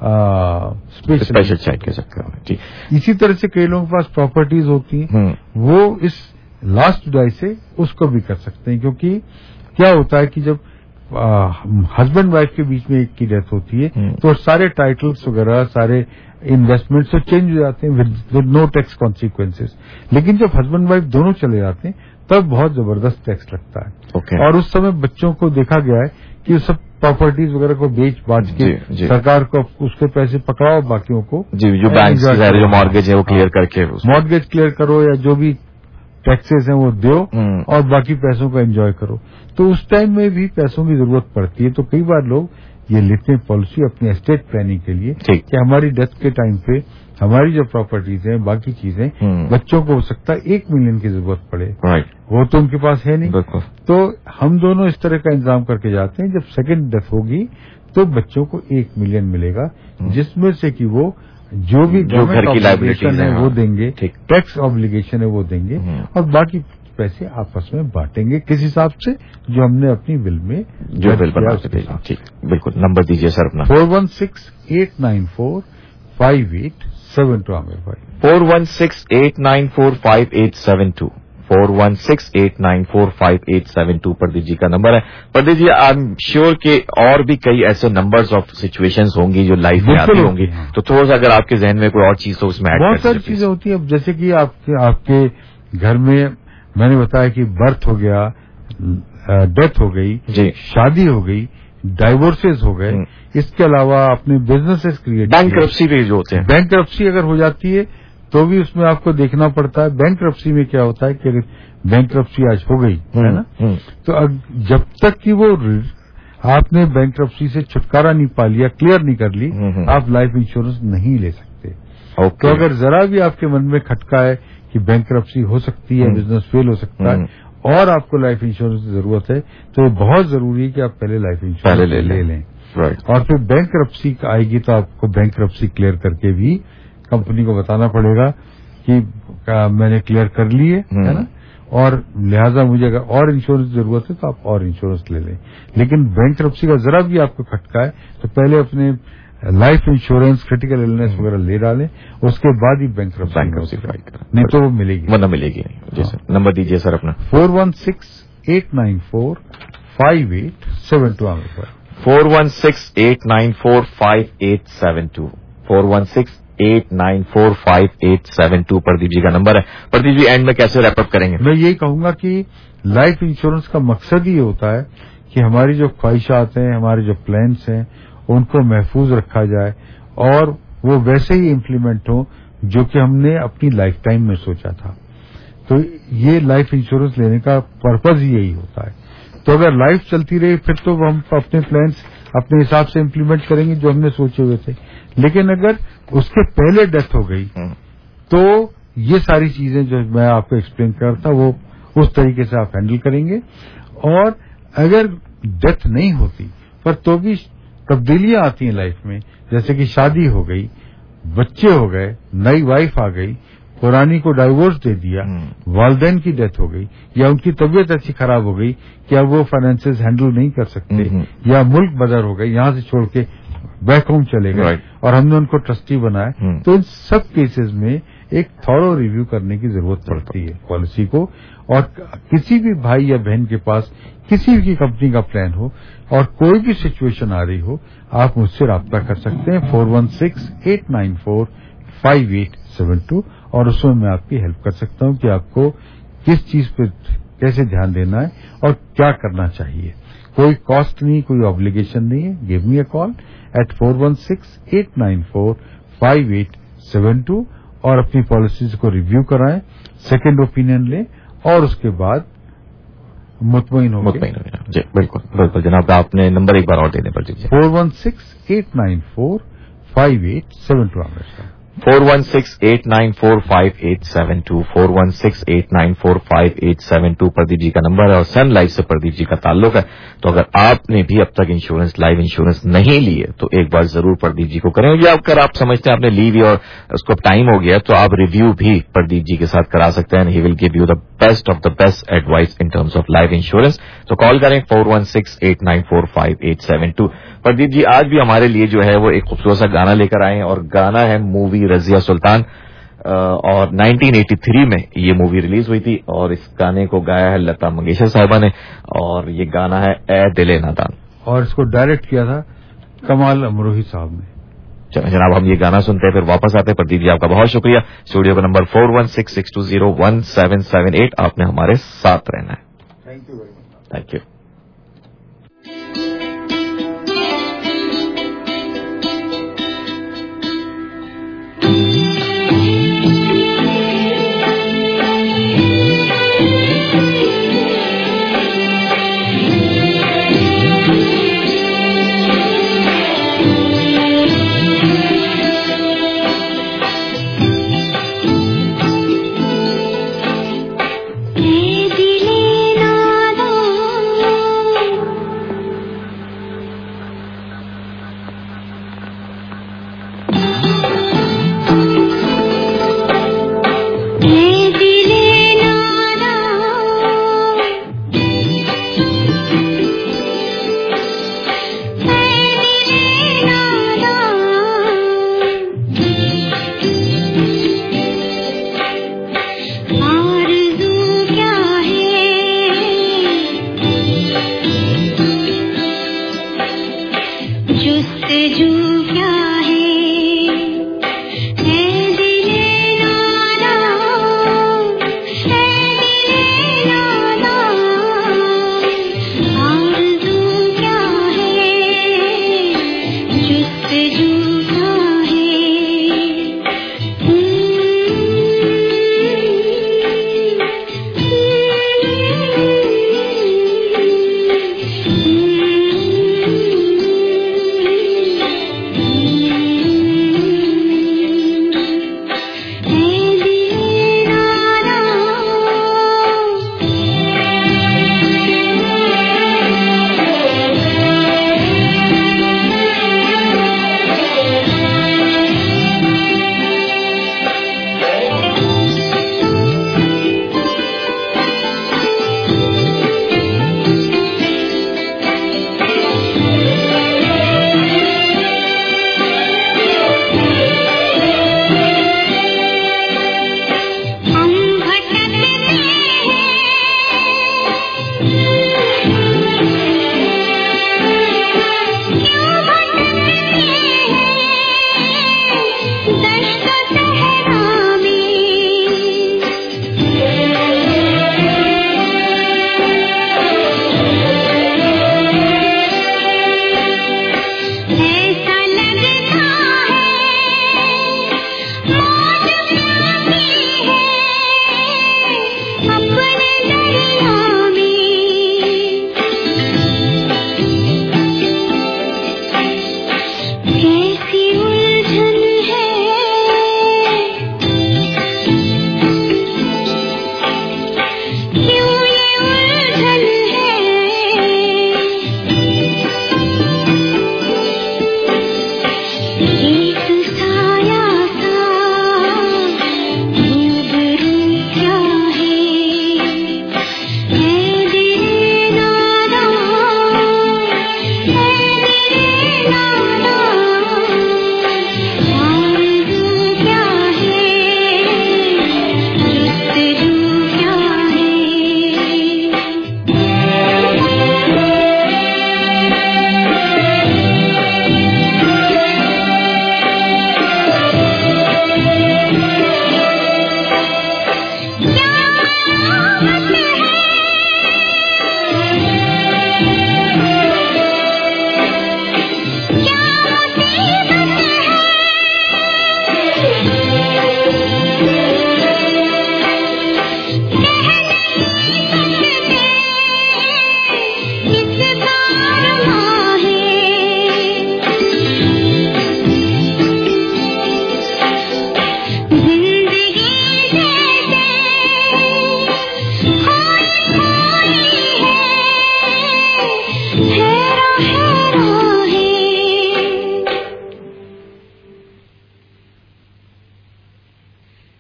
स्पेशल चाइल्ड कह सकते हैं। इसी तरह से कई लोगों के पास प्रॉपर्टीज होती हैं, वो इस लास्ट डाई से उसको भी कर सकते हैं, क्योंकि क्या होता है कि जब हस्बैंड वाइफ के बीच में एक की डेथ होती है तो सारे टाइटल्स वगैरह, सारे इन्वेस्टमेंट्स तो चेंज हो जाते हैं विद नो टैक्स कॉन्सिक्वेंसेस, लेकिन जब हस्बैंड वाइफ दोनों चले जाते हैं तब बहुत जबरदस्त टैक्स लगता है। और उस समय बच्चों को देखा गया है कि सब प्रॉपर्टीज वगैरह को बेच बाच के सरकार को उसके पैसे पकड़ाओ, बाकियों को जो बैंक जो मॉर्गेज है वो क्लियर करके मॉर्गेज क्लियर करो, या जो भी टैक्सेस हैं वो दो, और बाकी पैसों का एंजॉय करो। तो उस टाइम में भी पैसों की जरूरत पड़ती है, तो कई बार लोग ये लेते हैं पॉलिसी अपनी एस्टेट प्लानिंग के लिए कि हमारी डेथ के टाइम पे हमारी जो प्रॉपर्टीज हैं, बाकी चीजें, बच्चों को हो सकता है $1 मिलियन की जरूरत पड़े, वो तो उनके पास है नहीं, तो हम दोनों इस तरह का इंतजाम करके जाते हैं, जब सेकंड डेथ होगी तो बच्चों को $1 मिलियन मिलेगा, जिसमें से कि वो जो भी घर की लायबिलिटीज है वो देंगे, टैक्स ऑब्लिगेशन है वो देंगे, और बाकी पैसे आपस में बांटेंगे किस हिसाब से जो हमने अपनी बिल में जो बिल बना के भेजा। बिल्कुल, नंबर दीजिए सर अपना। 41689458 5872 आमिर भाई।
4168945872 4168945872 प्रदीप जी का नंबर है। Pradeep ji, I am sure कि और भी कई ऐसे नंबर्स ऑफ सिचुएशंस होंगी जो लाइफ में आती होंगी, तो थोड़ा सा अगर आपके जहन में कोई और चीज हो उसमें ऐड कर।
बहुत सारी चीजें होती है। अब जैसे कि आपके घर में मैंने बताया कि बर्थ हो गया, डेथ हो गई, शादी हो गई, डाइवोर्सेस हो गए, इसके अलावा अपने बिजनेसेस क्रिएट,
बैंकरप्सी भी जो होते हैं,
बैंकरप्सी अगर हो जाती है तो भी उसमें आपको देखना पड़ता है। बैंकरप्सी में क्या होता है कि अगर बैंकरप्सी आज हो गई है ना, तो जब तक कि वो आपने बैंकरप्सी से छुटकारा नहीं पा लिया, क्लियर नहीं कर ली, आप लाइफ इंश्योरेंस नहीं ले सकते। तो अगर जरा भी आपके मन में खटका है कि बैंकरप्सी हो सकती है, बिजनेस फेल हो सकता है और आपको लाइफ इंश्योरेंस की जरूरत है, तो बहुत जरूरी है कि आप पहले लाइफ इंश्योरेंस ले लें। और फिर बैंकरप्सी आएगी तो आपको बैंकरप्सी क्लियर करके भी कंपनी को बताना पड़ेगा कि मैंने क्लियर कर ली है ना, और लिहाजा मुझे अगर और इंश्योरेंस की जरूरत है तो आप और इंश्योरेंस ले लें। लेकिन बैंकरप्सी का जरा भी आपको खटका है तो पहले अपने लाइफ इंश्योरेंस, क्रिटिकल इलनेस वगैरह ले डालें, उसके बाद ही बैंकरप्सी फाइल करें, नहीं तो वो मिलेगी
मिलेगी नहीं। जी सर, नंबर दीजिए सर अपना।
4168945872 आमिर भाई।
4168945872 4168945872 प्रदीप जी का नंबर है। प्रदीप जी, एंड में कैसे रैप अप करेंगे?
मैं यही कहूंगा कि लाइफ इंश्योरेंस का मकसद ही होता है कि हमारी जो ख्वाहिशात हैं, हमारे जो प्लान्स हैं, उनको महफूज रखा जाए और वो वैसे ही इम्प्लीमेंट हो जो कि हमने अपनी लाइफ टाइम में सोचा था। तो ये लाइफ इंश्योरेंस लेने का पर्पज ही यही होता है। तो अगर लाइफ चलती रही फिर तो हम अपने प्लान्स अपने हिसाब से इम्प्लीमेंट करेंगे जो हमने सोचे हुए थे, लेकिन अगर उसके पहले डेथ हो गई तो ये सारी चीजें जो मैं आपको एक्सप्लेन कर रहा था वो उस तरीके से आप हैंडल करेंगे। और अगर डेथ नहीं होती पर तो भी तब्दीलियां आती हैं लाइफ में, जैसे कि शादी हो गई, बच्चे हो गए, नई वाइफ आ गई, पुरानी को डाइवोर्स दे दिया, वालिदैन की डेथ हो गई, या उनकी तबीयत ऐसी खराब हो गई कि अब वो फाइनेंसेस हैंडल नहीं कर सकते, या मुल्क बदर हो गई, यहां से छोड़ के बैक होम चले गए और हमने उनको ट्रस्टी बनाया, तो इन सब केसेस में एक थॉरो रिव्यू करने की जरूरत पड़ती है पॉलिसी को। और किसी भी भाई या बहन के पास किसी भी कंपनी का प्लान हो और कोई भी सिचुएशन आ रही हो, आप मुझसे राब्ता कर सकते हैं 4168945872 और उसमें मैं आपकी हेल्प कर सकता हूं कि आपको किस चीज पे कैसे ध्यान देना है और क्या करना चाहिए। कोई कॉस्ट नहीं, कोई ऑब्लिगेशन नहीं है। Give me a call at 4168945872 और अपनी पॉलिसीज को रिव्यू कराएं, सेकेंड ओपिनियन लें और उसके बाद मुतमईन हो
जी। बिल्कुल बिल्कुल जनाब, आपने नंबर एक बार और देने पर दीजिए।
4168945872
4168945872 4168945872 प्रदीप जी का नंबर है और सन लाइफ से प्रदीप जी का ताल्लुक है। तो अगर आपने भी अब तक इंश्योरेंस, लाइफ इंश्योरेंस नहीं लिए तो एक बार जरूर प्रदीप जी को करें। या अगर आप समझते हैं आपने ली भी और उसको टाइम हो गया तो आप रिव्यू भी प्रदीप जी के साथ करा सकते हैं। He will give you the best of the best advice in terms of life insurance. तो कॉल करें 4168945872। प्रदीप जी, आज भी हमारे लिए जो है वो एक खूबसूरत सा गाना लेकर आए हैं और गाना है मूवी रजिया सुल्तान और 1983 में ये मूवी रिलीज हुई थी और इस गाने को गाया है लता मंगेशकर साहिबा ने और ये गाना है ए दिले नादान
और इसको डायरेक्ट किया था कमाल अमरोही साहब ने।
जनाब, हम ये गाना सुनते हैं फिर वापस आते हैं। प्रदीप जी आपका बहुत शुक्रिया। स्टूडियो का नंबर 4166201778। आपने हमारे साथ रहना है।
Thank you very much.
Thank you.
दिले नादान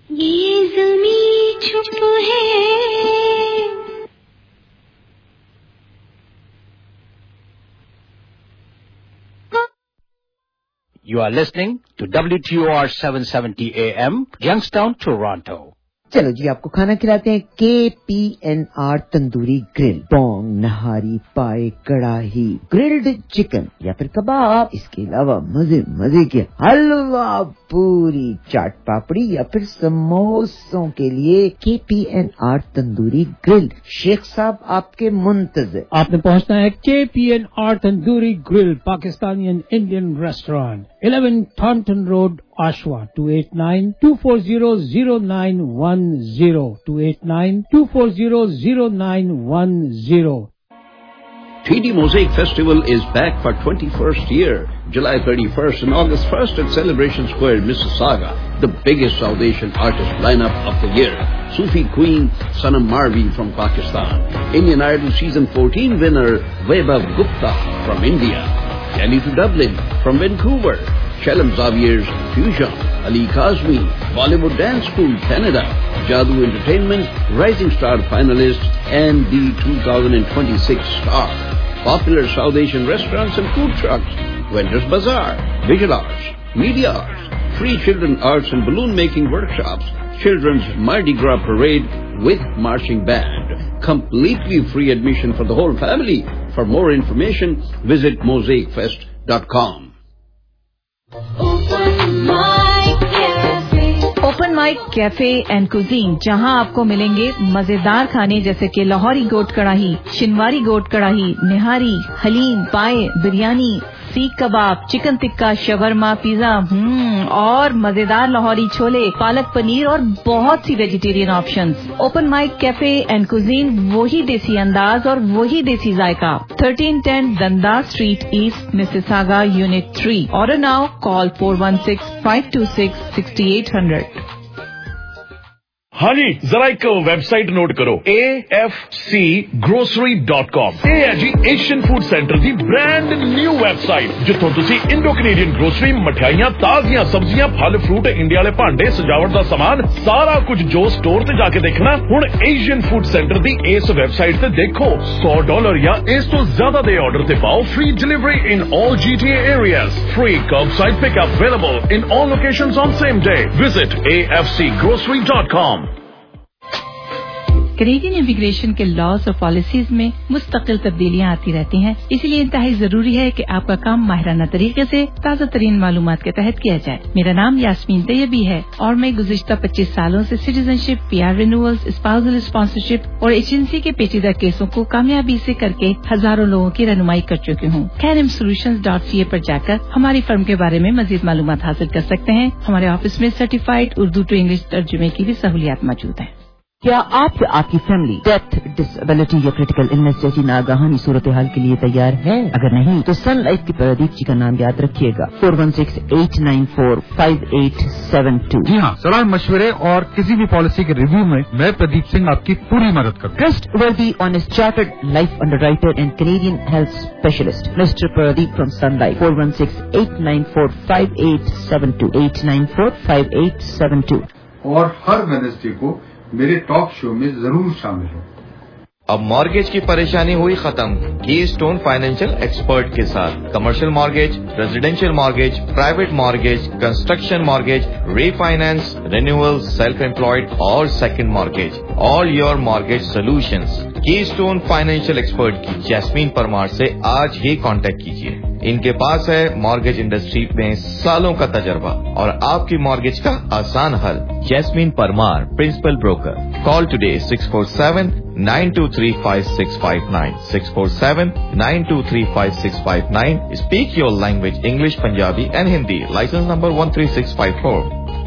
ये ज़मीं चुप है.
You are listening to WTOR 770 AM, Youngstown, Toronto.
चलो जी, आपको खाना खिलाते हैं KPNR तंदूरी ग्रिल. पोंग, नहारी, पाए, कड़ाही, ग्रिल्ड चिकन या फिर कबाब. इसके अलावा मजे मजे के हलवा, पूरी, चाट पापड़ी या फिर समोसों के लिए KPNR तंदूरी ग्रिल. शेख साहब आपके मुंतज़िर.
आपने पहुंचना है KPNR tandoori grill, Pakistani and Indian restaurant, 11 Thornton Road, Oshawa, 289-240-0910, 289-240-0910.
TD Mosaic Festival is back for 21st year, July 31st and August 1st at Celebration Square, Mississauga. The biggest South Asian artist lineup of the year. Sufi Queen Sanam Marvi from Pakistan. Indian Idol Season 14 winner Vaibhav Gupta from India. Kelly to Dublin from Vancouver. Shalom Xavier's Fusion, Ali Kazmi, Bollywood Dance School, Canada, Jadoo Entertainment, Rising Star finalists, and the 2026 star. Popular South Asian restaurants and food trucks, Vendors Bazaar, Visual Arts, Media Arts, free children arts and balloon making workshops, children's Mardi Gras parade with marching band, completely free admission for the whole family. For more information, visit mosaicfest.com.
Open mic cafe and cuisine, जहां आपको मिलेंगे मजेदार खाने जैसे कि लाहौरी गोट कढ़ाई, शिनवारी गोट कढ़ाई, निहारी, haleem, paya, biryani, seekh kebab, chicken tikka, shawarma, pizza, और मजेदार लाहौरी छोले, पालक पनीर और बहुत सी vegetarian options. Open mic cafe and cuisine, वही देसी अंदाज और वही देसी जायका. 1310 Dundas Street East, Mississauga, Unit 3. Order now. Call 416-526-6800.
हाँ जी, जरा एक वेबसाइट नोट करो, AFCgrocery.com. ਇਹ ਹੈ ਜੀ ਏਸ਼ੀਅਨ ਫੂਡ ਸੈਂਟਰ ਦੀ ਬ੍ਰਾਂਡ ਨਿਊ ਵੈਬਸਾਈਟ, ਜਿੱਥੋਂ ਤੁਸੀਂ ਇੰਡੋ ਕੈਨੇਡੀਅਨ ਗਰੋਸਰੀ, ਮਠਿਆਈਆਂ, ਤਾਜ਼ੀਆਂ ਸਬਜ਼ੀਆਂ, ਫਲ ਫਰੂਟ, ਇੰਡੀਆ ਵਾਲੇ ਭਾਂਡੇ, ਸਜਾਵਟ ਦਾ ਸਮਾਨ, ਸਾਰਾ ਕੁਝ ਜੋ ਸਟੋਰ ਤੇ ਜਾ ਕੇ ਦੇਖਣਾ, ਹੁਣ ਏਸ਼ੀਅਨ ਫੂਡ ਸੈਂਟਰ ਦੀ ਇਸ ਵੈਬਸਾਈਟ ਤੇ ਦੇਖੋ. $100 ਜਾਂ ਇਸ ਤੋਂ ਜ਼ਿਆਦਾ ਦੇ ਆਰਡਰ ਤੇ ਪਾਓ free delivery in all GTA areas. Free curbside pickup available in all locations on same day. Visit AFCgrocery.com.
Canadian immigration के लॉज और पॉलिसीज में मुस्तकिल तब्दीलियां आती रहती हैं, इसलिए इंतहाई जरूरी है कि आपका काम माहिराना तरीके से ताज़ा तरीन मालूमात के तहत किया जाए. मेरा नाम यास्मीन तैयबी है और मैं गुज़िश्ता 25 सालों से citizenship, PR renewals, spousal sponsorship और एजेंसी के पेचीदा केसों को कामयाबी से करके हजारों लोगों की रहनुमाई कर चुकी हूँ. KarimSolutions.ca पर जाकर हमारी फर्म के बारे में मजीद मालूमात हासिल कर सकते हैं. हमारे ऑफिस में सर्टिफाइड उर्दू टू इंग्लिश तर्जुमे की भी सहूलियात मौजूद है.
क्या आप या आपकी फैमिली डेथ, डिसेबिलिटी या क्रिटिकल इलनेस जैसी नागाहानी सूरत हाल के लिए तैयार है? अगर नहीं तो सन लाइफ की प्रदीप जी का नाम याद रखिएगा. 416-894-5872.
जी हाँ, सलाह मशवरे और किसी भी पॉलिसी के रिव्यू में मैं प्रदीप सिंह आपकी पूरी मदद करूँ.
Trustworthy, honest, chartered life underwriter and Canadian health specialist, Mr. Pradeep from Sun Life. 416-894-5872. 894-5872.
और हर वेडनेसडे को मेरे टॉक शो में जरूर शामिल हो.
अब मॉर्गेज की परेशानी हुई खत्म कीस्टोन फाइनेंशियल एक्सपर्ट के साथ. Commercial mortgage, residential mortgage, private mortgage, construction mortgage, refinance, renewal, self employed और second mortgage. All your mortgage solutions. Keystone financial expert की जैस्मीन परमार से आज ही कांटेक्ट कीजिए. इनके पास है मॉर्गेज इंडस्ट्री में सालों का तजर्बा और आपकी मॉर्गेज का आसान हल. Jasmine Parmar, principal broker. Call today 647-923-5659. 647-923-5659. Speak your language, English, Punjabi and Hindi. License number 13654.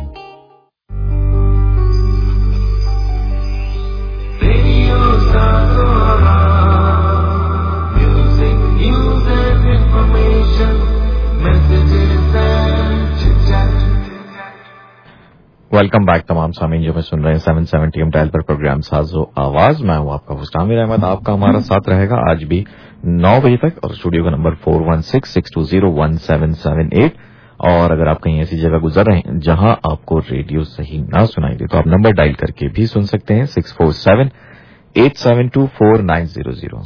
Welcome back तमाम सामीन जो मैं सुन रहे हैं 770 AM डायल पर प्रोग्राम साजो आवाज. मैं हूं आपका होस्ट आमिर अहमद. आपका हमारा साथ रहेगा आज भी 9 बजे तक और स्टूडियो का नंबर 416-620-1778. اور اگر آپ کہیں ایسی جگہ گزر رہے ہیں جہاں آپ کو ریڈیو صحیح نہ سنائی دے تو آپ نمبر ڈائل کر کے بھی سن سکتے ہیں 647-872-4900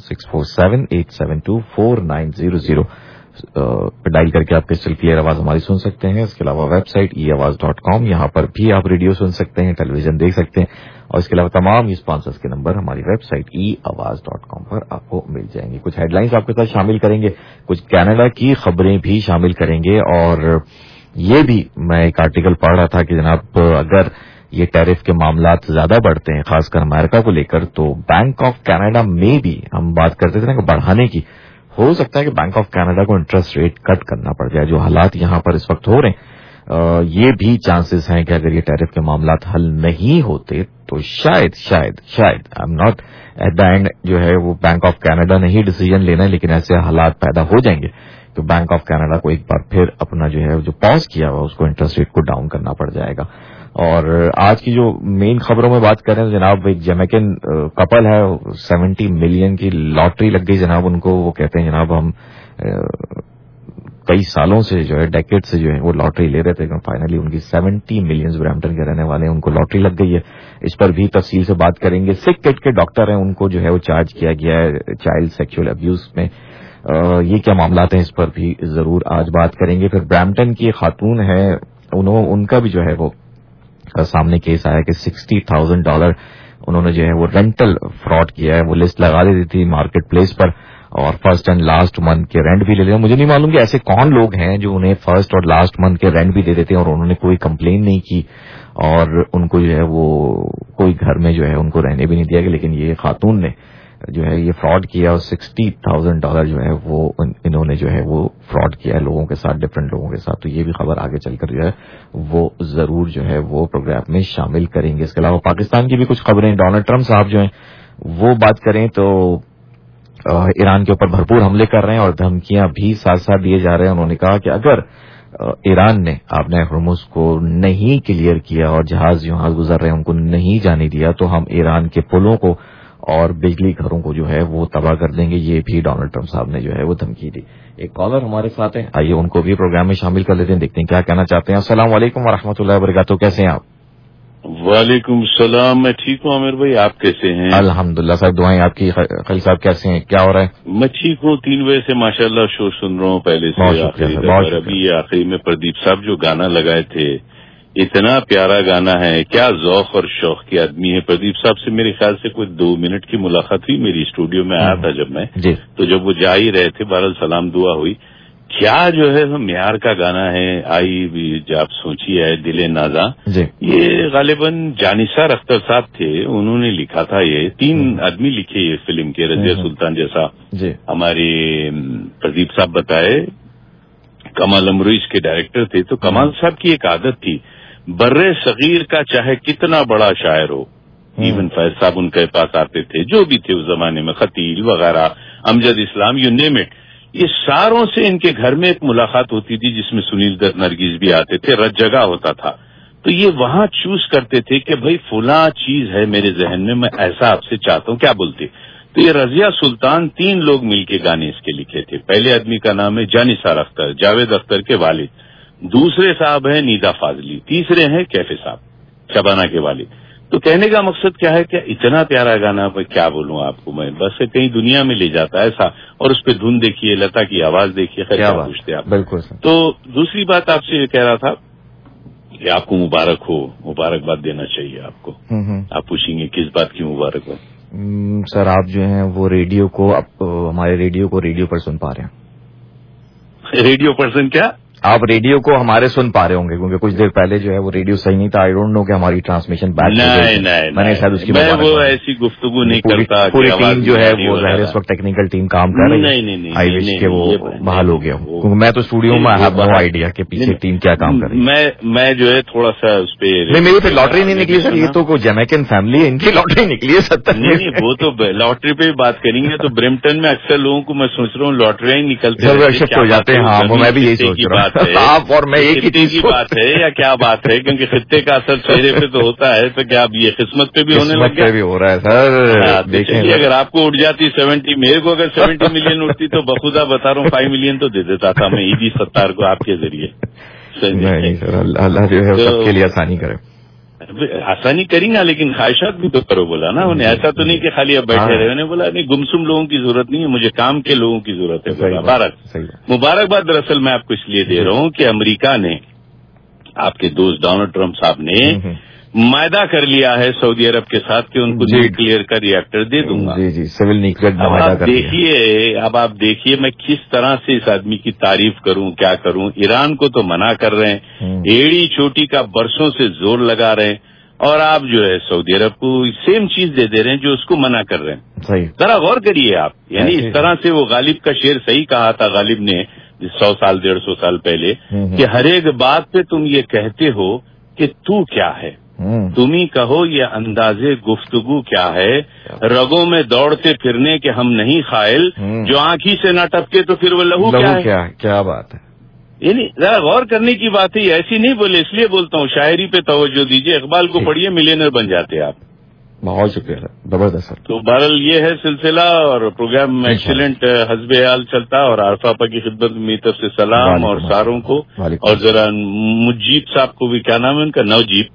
647-872-4900 ڈائل کر کے آپ کرسٹل کلیئر آواز ہماری سن سکتے ہیں. اس کے علاوہ ویب سائٹ eAwaaz.com یہاں پر بھی آپ ریڈیو سن سکتے ہیں, ٹیلی ویژن دیکھ سکتے ہیں, اور اس کے علاوہ تمام اسپانسرز کے نمبر ہماری ویب سائٹ eAwaaz.com پر آپ کو مل جائیں گے. کچھ ہیڈ لائنز آپ کے ساتھ شامل کریں گے, کچھ کینیڈا کی خبریں بھی شامل کریں گے, اور یہ بھی میں ایک آرٹیکل پڑھ رہا تھا کہ جناب اگر یہ ٹیرف کے معاملات زیادہ بڑھتے ہیں خاص کر امریکہ کو لے کر تو بینک آف کینیڈا میں بھی ہم بات کرتے تھے نا کہ بڑھانے کی, ہو سکتا ہے کہ بینک آف کینیڈا کو انٹرسٹ ریٹ کٹ کرنا پڑ جائے. جو حالات یہاں پر اس وقت ہو رہے ہیں یہ بھی چانسز ہیں کہ اگر یہ ٹیرف کے معاملات حل نہیں ہوتے تو شاید I am not at the end جو ہے وہ بینک آف کینیڈا نے ہی ڈیسیجن لینا ہے, لیکن ایسے حالات پیدا ہو جائیں گے تو بینک آف کینیڈا کو ایک بار پھر اپنا جو ہے جو پاز کیا ہوا اس کو انٹرسٹ ریٹ کو ڈاؤن کرنا پڑ جائے گا. اور آج کی جو مین خبروں میں بات کریں تو جناب ایک جمیکن کپل ہے, 70 ملین کی لاٹری لگ گئی جناب ان کو. وہ کہتے ہیں جناب ہم کئی سالوں سے جو ہے ڈیکیڈ سے جو ہے وہ لاٹری لے رہے تھے, فائنلی ان کی 70 ملین برامپٹن کے رہنے والے ہیں, ان کو لاٹری لگ گئی ہے. اس پر بھی تفصیل سے بات کریں گے. سکھ کٹ کے ڈاکٹر ہیں, ان کو جو ہے وہ چارج کیا گیا ہے چائلڈ سیکچوئل ابیوز میں. یہ کیا معاملات ہیں اس پر بھی ضرور آج بات کریں گے. پھر برامپٹن کی خاتون ہے, ان کا بھی جو ہے وہ سامنے کیس آیا کہ $60,000 انہوں نے جو ہے وہ رینٹل فراڈ کیا ہے. وہ لسٹ لگا دی تھی مارکیٹ پلیس پر اور فرسٹ اینڈ لاسٹ منتھ کے رینٹ بھی لے لیتے. مجھے نہیں معلوم کہ ایسے کون لوگ ہیں جو انہیں فرسٹ اور لاسٹ منتھ کے رینٹ بھی دے دیتے ہیں اور انہوں نے کوئی کمپلین نہیں کی اور ان کو جو ہے وہ کوئی گھر میں جو ہے ان کو رہنے بھی نہیں دیا گیا. لیکن یہ خاتون نے جو ہے یہ فراڈ کیا اور $60,000 جو ہے وہ انہوں نے جو ہے وہ فراڈ کیا ہے لوگوں کے ساتھ, ڈفرینٹ لوگوں کے ساتھ. تو یہ بھی خبر آگے چل کر جو ہے وہ ضرور جو ہے وہ پروگرام میں شامل کریں گے. اس کے علاوہ پاکستان کی بھی کچھ خبریں, ڈونلڈ ٹرمپ صاحب جو ہیں وہ بات کریں تو ایران کے اوپر بھرپور حملے کر رہے ہیں اور دھمکیاں بھی ساتھ ساتھ دیے جا رہے ہیں. انہوں نے کہا کہ اگر ایران نے آبنائے ہرمز کو نہیں کلیئر کیا اور جہاز یہاں گزر رہے ہیں ان کو نہیں جانے دیا تو ہم ایران کے پلوں کو اور بجلی گھروں کو جو ہے وہ تباہ کر دیں گے. یہ بھی ڈونلڈ ٹرمپ صاحب نے جو ہے وہ دھمکی دی. ایک کالر ہمارے ساتھ ہیں, آئیے ان کو بھی پروگرام میں شامل کر لیتے ہیں, دیکھتے ہیں کیا کہنا چاہتے ہیں. السلام علیکم ورحمۃ اللہ وبرکاتہ, کیسے ہیں آپ؟
وعلیکم السلام, میں ٹھیک ہوں عامر بھائی, آپ کیسے ہیں؟
الحمدللہ صاحب, دعائیں آپ کی. خلیل صاحب کیسے ہیں, کیا ہو رہا ہے؟
میں ٹھیک ہوں, 3 بجے سے ماشاءاللہ شو سن رہا ہوں پہلے سے آخری تک. ابھی آخری میں پردیپ صاحب جو گانا لگائے تھے, اتنا پیارا گانا ہے, کیا ذوق اور شوق کے آدمی ہے. پردیپ صاحب سے میرے خیال سے کوئی 2 منٹ کی ملاقات ہوئی, میری اسٹوڈیو میں آیا تھا جب میں, تو جب وہ جا ہی رہے تھے بہرحال سلام دعا ہوئی. کیا جو ہے معیار کا گانا ہے, آئی بھی جب سوچی ہے دل نازاں. یہ غالباً جانثار اختر صاحب تھے, انہوں نے لکھا تھا. یہ 3 آدمی لکھے یہ فلم کے, رضیہ سلطان جیسا ہمارے پردیپ صاحب بتائے, کمال امرو اس کے ڈائریکٹر تھے. تو کمال صاحب کی ایک عادت تھی, برے صغیر کا چاہے کتنا بڑا شاعر ہو, ایون فیض صاحب ان کے پاس آتے تھے, جو بھی تھے اس زمانے میں, خطیل وغیرہ, امجد اسلام, یو نیم اٹ, یہ ساروں سے ان کے گھر میں ایک ملاقات ہوتی تھی جس میں سنیل دت نرگس بھی آتے تھے, رت جگہ ہوتا تھا. تو یہ وہاں چوز کرتے تھے کہ بھائی فلاں چیز ہے میرے ذہن میں ایسا آپ سے چاہتا ہوں, کیا بولتے. تو یہ رضیہ سلطان 3 لوگ مل کے گانے اس کے لکھے تھے. پہلے آدمی کا نام ہے جانثار اختر, جاوید اختر کے والد. دوسرے صاحب ہیں نیدا فاضلی. تیسرے ہیں کیفے صاحب, شبانہ کے والد. تو کہنے کا مقصد کیا ہے, کہ اتنا پیارا گانا, کیا بولوں آپ کو میں, بس کہیں دنیا میں لے جاتا ہے ایسا. اور اس پہ دھن دیکھیے, لتا کی آواز دیکھیے, خیر کیا پوچھتے آپ.
بالکل.
تو دوسری بات آپ سے یہ کہہ رہا تھا کہ آپ کو مبارک ہو, مبارکباد دینا چاہیے آپ کو. آپ پوچھیں گے کس بات کی مبارک ہو؟
سر آپ جو ہیں وہ ریڈیو کو, ہمارے ریڈیو کو ریڈیو پر سن پا رہے ہیں.
ریڈیو پرسن کیا
آپ ریڈیو کو ہمارے سن پا رہے ہوں گے, کیونکہ کچھ دیر پہلے جو ہے وہ ریڈیو صحیح نہیں تھا. آئی ڈونٹ نو کہ ہماری ٹرانسمیشن بیک
میں نے شاید اس کی وہ ایسی گفتگو نہیں کرتا.
پوری ٹیم جو ہے وہ ظاہر اس وقت ٹیکنیکل ٹیم کام کر رہی ہے. آئی وش کہ وہ بحال ہو گیا ہو, کیونکہ میں تو اسٹوڈیو میں ہیو نو آئیڈیا کہ پیچھے ٹیم کیا کام کر رہی ہے.
میں جو ہے تھوڑا سا اس پہ
میری پھر لاٹری نہیں نکلی سر, یہ تو کوئی جمیکن فیملی ہے, ان کی لاٹری نکلی ہے 70.
نہیں وہ تو لاٹری پہ بات کریں گے. تو برمپٹن میں اکثر لوگوں کو میں سوچ رہا ہوں لاٹریاں ہی نکلتی
شفٹ ہو جاتے ہیں. ہاں میں بھی یہی سوچ رہا ہوں. آپ اور میں ایک ہی
کی بات ہے یا کیا بات ہے, کیونکہ خطے کا اثر چہرے پہ تو ہوتا ہے. تو کیا اب یہ قسمت پہ بھی ہونے لگ گیا,
بھی ہو رہا ہے سر.
دیکھیں اگر آپ کو اٹھ جاتی 70, میرے کو اگر 70 ملین اٹھتی تو بخدا بتا رہا ہوں 5 ملین تو دے دیتا تھا میں عیدی ستار کو آپ کے ذریعے.
نہیں سر, اللہ جو ہے سب کے لیے آسانی کرے.
آسانی کریں گا, لیکن خواہشات بھی تو کرو بولا نا انہیں. ایسا تو نہیں کہ خالی اب بیٹھے رہے. انہیں بولا نہیں, گمسم لوگوں کی ضرورت نہیں ہے, مجھے کام کے لوگوں کی ضرورت ہے. مبارکباد دراصل میں آپ کو اس لیے دے رہا ہوں کہ امریکہ نے, آپ کے دوست ڈونلڈ ٹرمپ صاحب نے معاہدہ کر لیا ہے سعودی عرب کے ساتھ کہ ان کو نیوکلیئر کا ری ایکٹر دے دوں گا.
جی سول نیوکلیئر معاہدہ کر لیا.
اب آپ دیکھیے میں کس طرح سے اس آدمی کی تعریف کروں, کیا کروں. ایران کو تو منع کر رہے ہیں, ایڑی چوٹی کا برسوں سے زور لگا رہے ہیں, اور آپ جو ہے سعودی عرب کو سیم چیز دے رہے ہیں جو اس کو منع کر رہے ہیں. ذرا غور کریے آپ, یعنی اس طرح سے وہ غالب کا شعر صحیح کہا تھا غالب نے 100 سال 150 سال پہلے, کہ ہر ایک بات پہ تم یہ کہتے ہو کہ تو کیا ہے, تم ہی کہو یہ انداز گفتگو کیا ہے. رگوں میں دوڑتے پھرنے کے ہم نہیں خائل, جو آنکھی سے نہ ٹپکے تو پھر وہ لہو کیا ہے.
کیا بات ہے.
یعنی ذرا غور کرنے کی بات ہے, ایسی نہیں بولے, اس لیے بولتا ہوں شاعری پہ توجہ دیجیے. اقبال کو پڑھیے, ملینر بن جاتے آپ.
بہت شکریہ سر, زبردست سر.
تو بہرحال یہ ہے سلسلہ, اور پروگرام ایکسیلنٹ حسب حال چلتا, اور عارفہ آپا کی خدمت میں طرف سے سلام, اور ساروں کو, اور ذرا مجیب صاحب کو بھی, کیا نام ہے ان کا, نوجیت,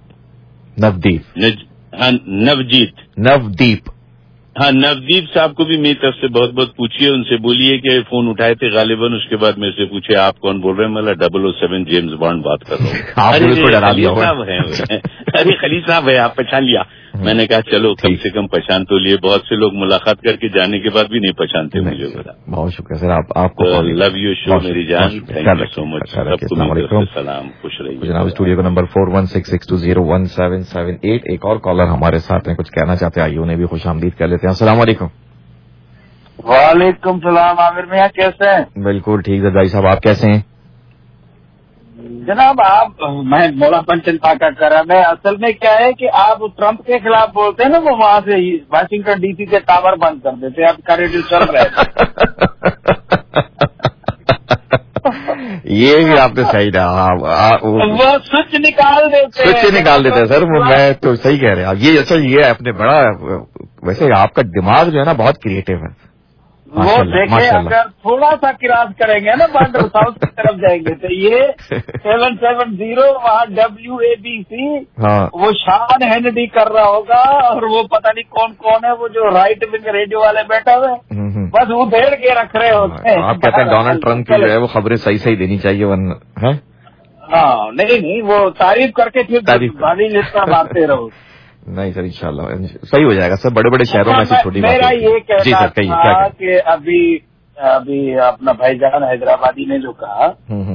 نودیپ صاحب کو بھی میری طرف سے بہت بہت پوچھیے. ان سے بولیے کہ فون اٹھائے تھے غالباً, اس کے بعد میرے سے پوچھے آپ کون بول رہے ہیں. میں 007 جیمز بانڈ بات کر رہا ہوں. ارے خلیل صاحب ہے, آپ پہچان لیا. میں نے کہا چلو کم سے کم پہچان تو لیے. بہت سے لوگ ملاقات کر کے جانے کے بعد بھی نہیں پہچانتے مجھے.
بہت شکریہ سر, آپ کو
لو یو شو میری جان, تھینک یو سو مچ.
السلام علیکم,
سلام, خوش رہیے
جناب. اسٹوڈیو کا نمبر 4166201778. ایک اور کالر ہمارے ساتھ ہیں, کچھ کہنا چاہتے ہیں, آئیے انہیں بھی خوش آمدید کر لیتے ہیں. السلام علیکم.
وعلیکم السلام. عامر میاں کیسے ہیں؟
بالکل ٹھیک ہے بھائی صاحب, آپ کیسے ہیں؟
جناب آپ, میں مولا پنچن پاکا کر رہا. میں اصل میں کیا ہے کہ آپ ٹرمپ کے خلاف بولتے ہیں نا, وہ وہاں سے واشنگٹن ڈی سی کے ٹاور بند کر دیتے. آپ کا ریڈیو چل رہا ہے.
یہ بھی آپ نے صحیح کہا,
وہ سوئچ نکال دیتے
ہیں سر. میں تو صحیح کہہ رہے ہیں. یہ اچھا, یہ آپ نے بڑا, ویسے آپ کا دماگ جو ہے نا بہت کریٹو ہے.
وہ دیکھیں, اگر تھوڑا سا کراس کریں گے نا بارڈر ساؤتھ کی طرف جائیں گے تو یہ 770 وہاں WABC وہ شان ہینڈی کر رہا ہوگا, اور وہ پتہ نہیں کون کون ہے وہ جو رائٹ ونگ ریڈیو والے بیٹھے ہوئے, بس وہ بھیڑ کے رکھ رہے ہوتے ہیں.
آپ کہتے ہیں ڈونلڈ ٹرمپ کی جو ہے وہ خبریں صحیح دینی چاہیے, ورنہ
ہاں نہیں وہ تعریف کر کے پھر بھاری لسٹ پر مارتے رہو.
نہیں سر, انشاءاللہ صحیح ہو جائے گا سر. بڑے بڑے شہروں میں سے چھوٹی بات.
میرا یہ کہنا تھا کہ ابھی اپنا بھائی جان حیدرآبادی نے جو کہا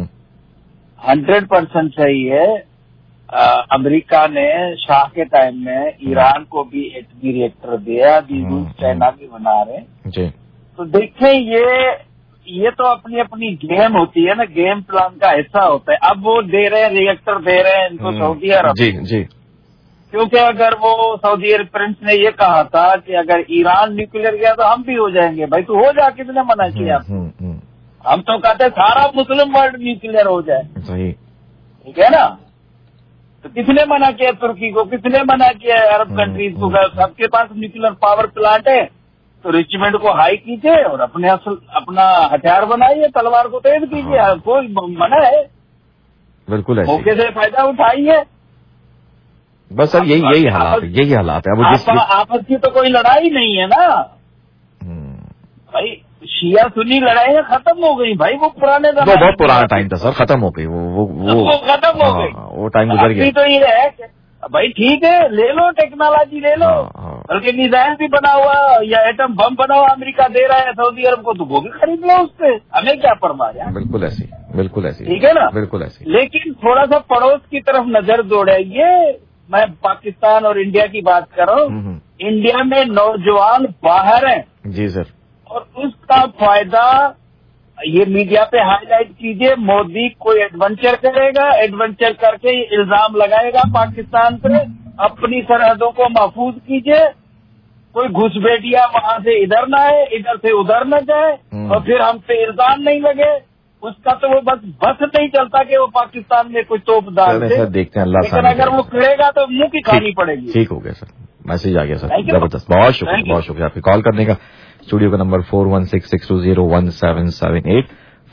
100% صحیح ہے. امریکہ نے شاہ کے ٹائم میں ایران کو بھی ایٹمی ری ایکٹر دیا, ابھی روس چائنا بھی بنا رہے ہیں. تو دیکھیں یہ تو اپنی اپنی گیم ہوتی ہے نا, گیم پلان کا حصہ ہوتا ہے. اب وہ دے رہے ہیں ری ایکٹر دے رہے ہیں ان کو سعودی عرب.
جی
کیونکہ اگر وہ سعودی عرب پرنس نے یہ کہا تھا کہ اگر ایران نیوکلیئر گیا تو ہم بھی ہو جائیں گے. بھائی تو ہو جا, کس نے منع کیا؟ ہم تو کہتے ہیں سارا مسلم ورلڈ نیوکلیئر ہو جائے. ٹھیک ہے نا, تو کس نے منع کیا ترکی کو, کس نے منع کیا عرب کنٹریز کو؟ سب کے پاس نیوکلیئر پاور پلانٹ ہے, تو ریچمنڈ کو ہائی کیجیے اور اپنا ہتھیار بنائیے, تلوار کو تیز کیجیے. کوئی منع ہے؟
بالکل
موقع سے فائدہ اٹھائیے.
بس سر یہی حالات ہے.
آپس کی تو کوئی لڑائی نہیں ہے نا بھائی. شیعہ سنی لڑائیاں ختم ہو گئی بھائی, وہ پرانے زمانے,
وہ بہت پرانا ٹائم تھا سر, ختم ہو گئی. وہ
ختم ہو گئی,
وہ ٹائم گزر گیا.
تو یہ ہے کہ بھائی ٹھیک ہے, لے لو ٹیکنالوجی لے لو, بلکہ میزائل بھی بنا ہوا یا ایٹم بم بنا ہوا امریکہ دے رہا ہے سعودی عرب کو, تو وہ بھی خرید لو اس سے, ہمیں کیا پرواہ ہے.
بالکل ایسی
ٹھیک ہے نا,
بالکل ایسی.
لیکن تھوڑا سا پڑوس کی طرف نظر دوڑائیے. میں پاکستان اور انڈیا کی بات کر رہا ہوں. انڈیا میں نوجوان باہر ہیں.
جی سر.
اور اس کا فائدہ یہ میڈیا پہ ہائی لائٹ کیجیے. مودی کوئی ایڈونچر کرے گا, ایڈونچر کر کے یہ الزام لگائے گا پاکستان پہ, اپنی سرحدوں کو محفوظ کیجیے. کوئی گھس بیٹیا وہاں سے ادھر نہ آئے, ادھر سے ادھر نہ جائے, اور پھر ہم پہ الزام نہیں لگے. اس کا تو وہ بس نہیں چلتا کہ وہ پاکستان میں کوئی توپ ڈال دے.
دیکھتے ہیں اللہ,
لیکن اگر وہ کھڑے گا تو منہ کی کھانی پڑے گی.
ٹھیک ہو گیا سر, میسج آ گیا سر, زبردست. بہت شکریہ آپ کی کال کرنے کا. اسٹوڈیو کا نمبر 4166201778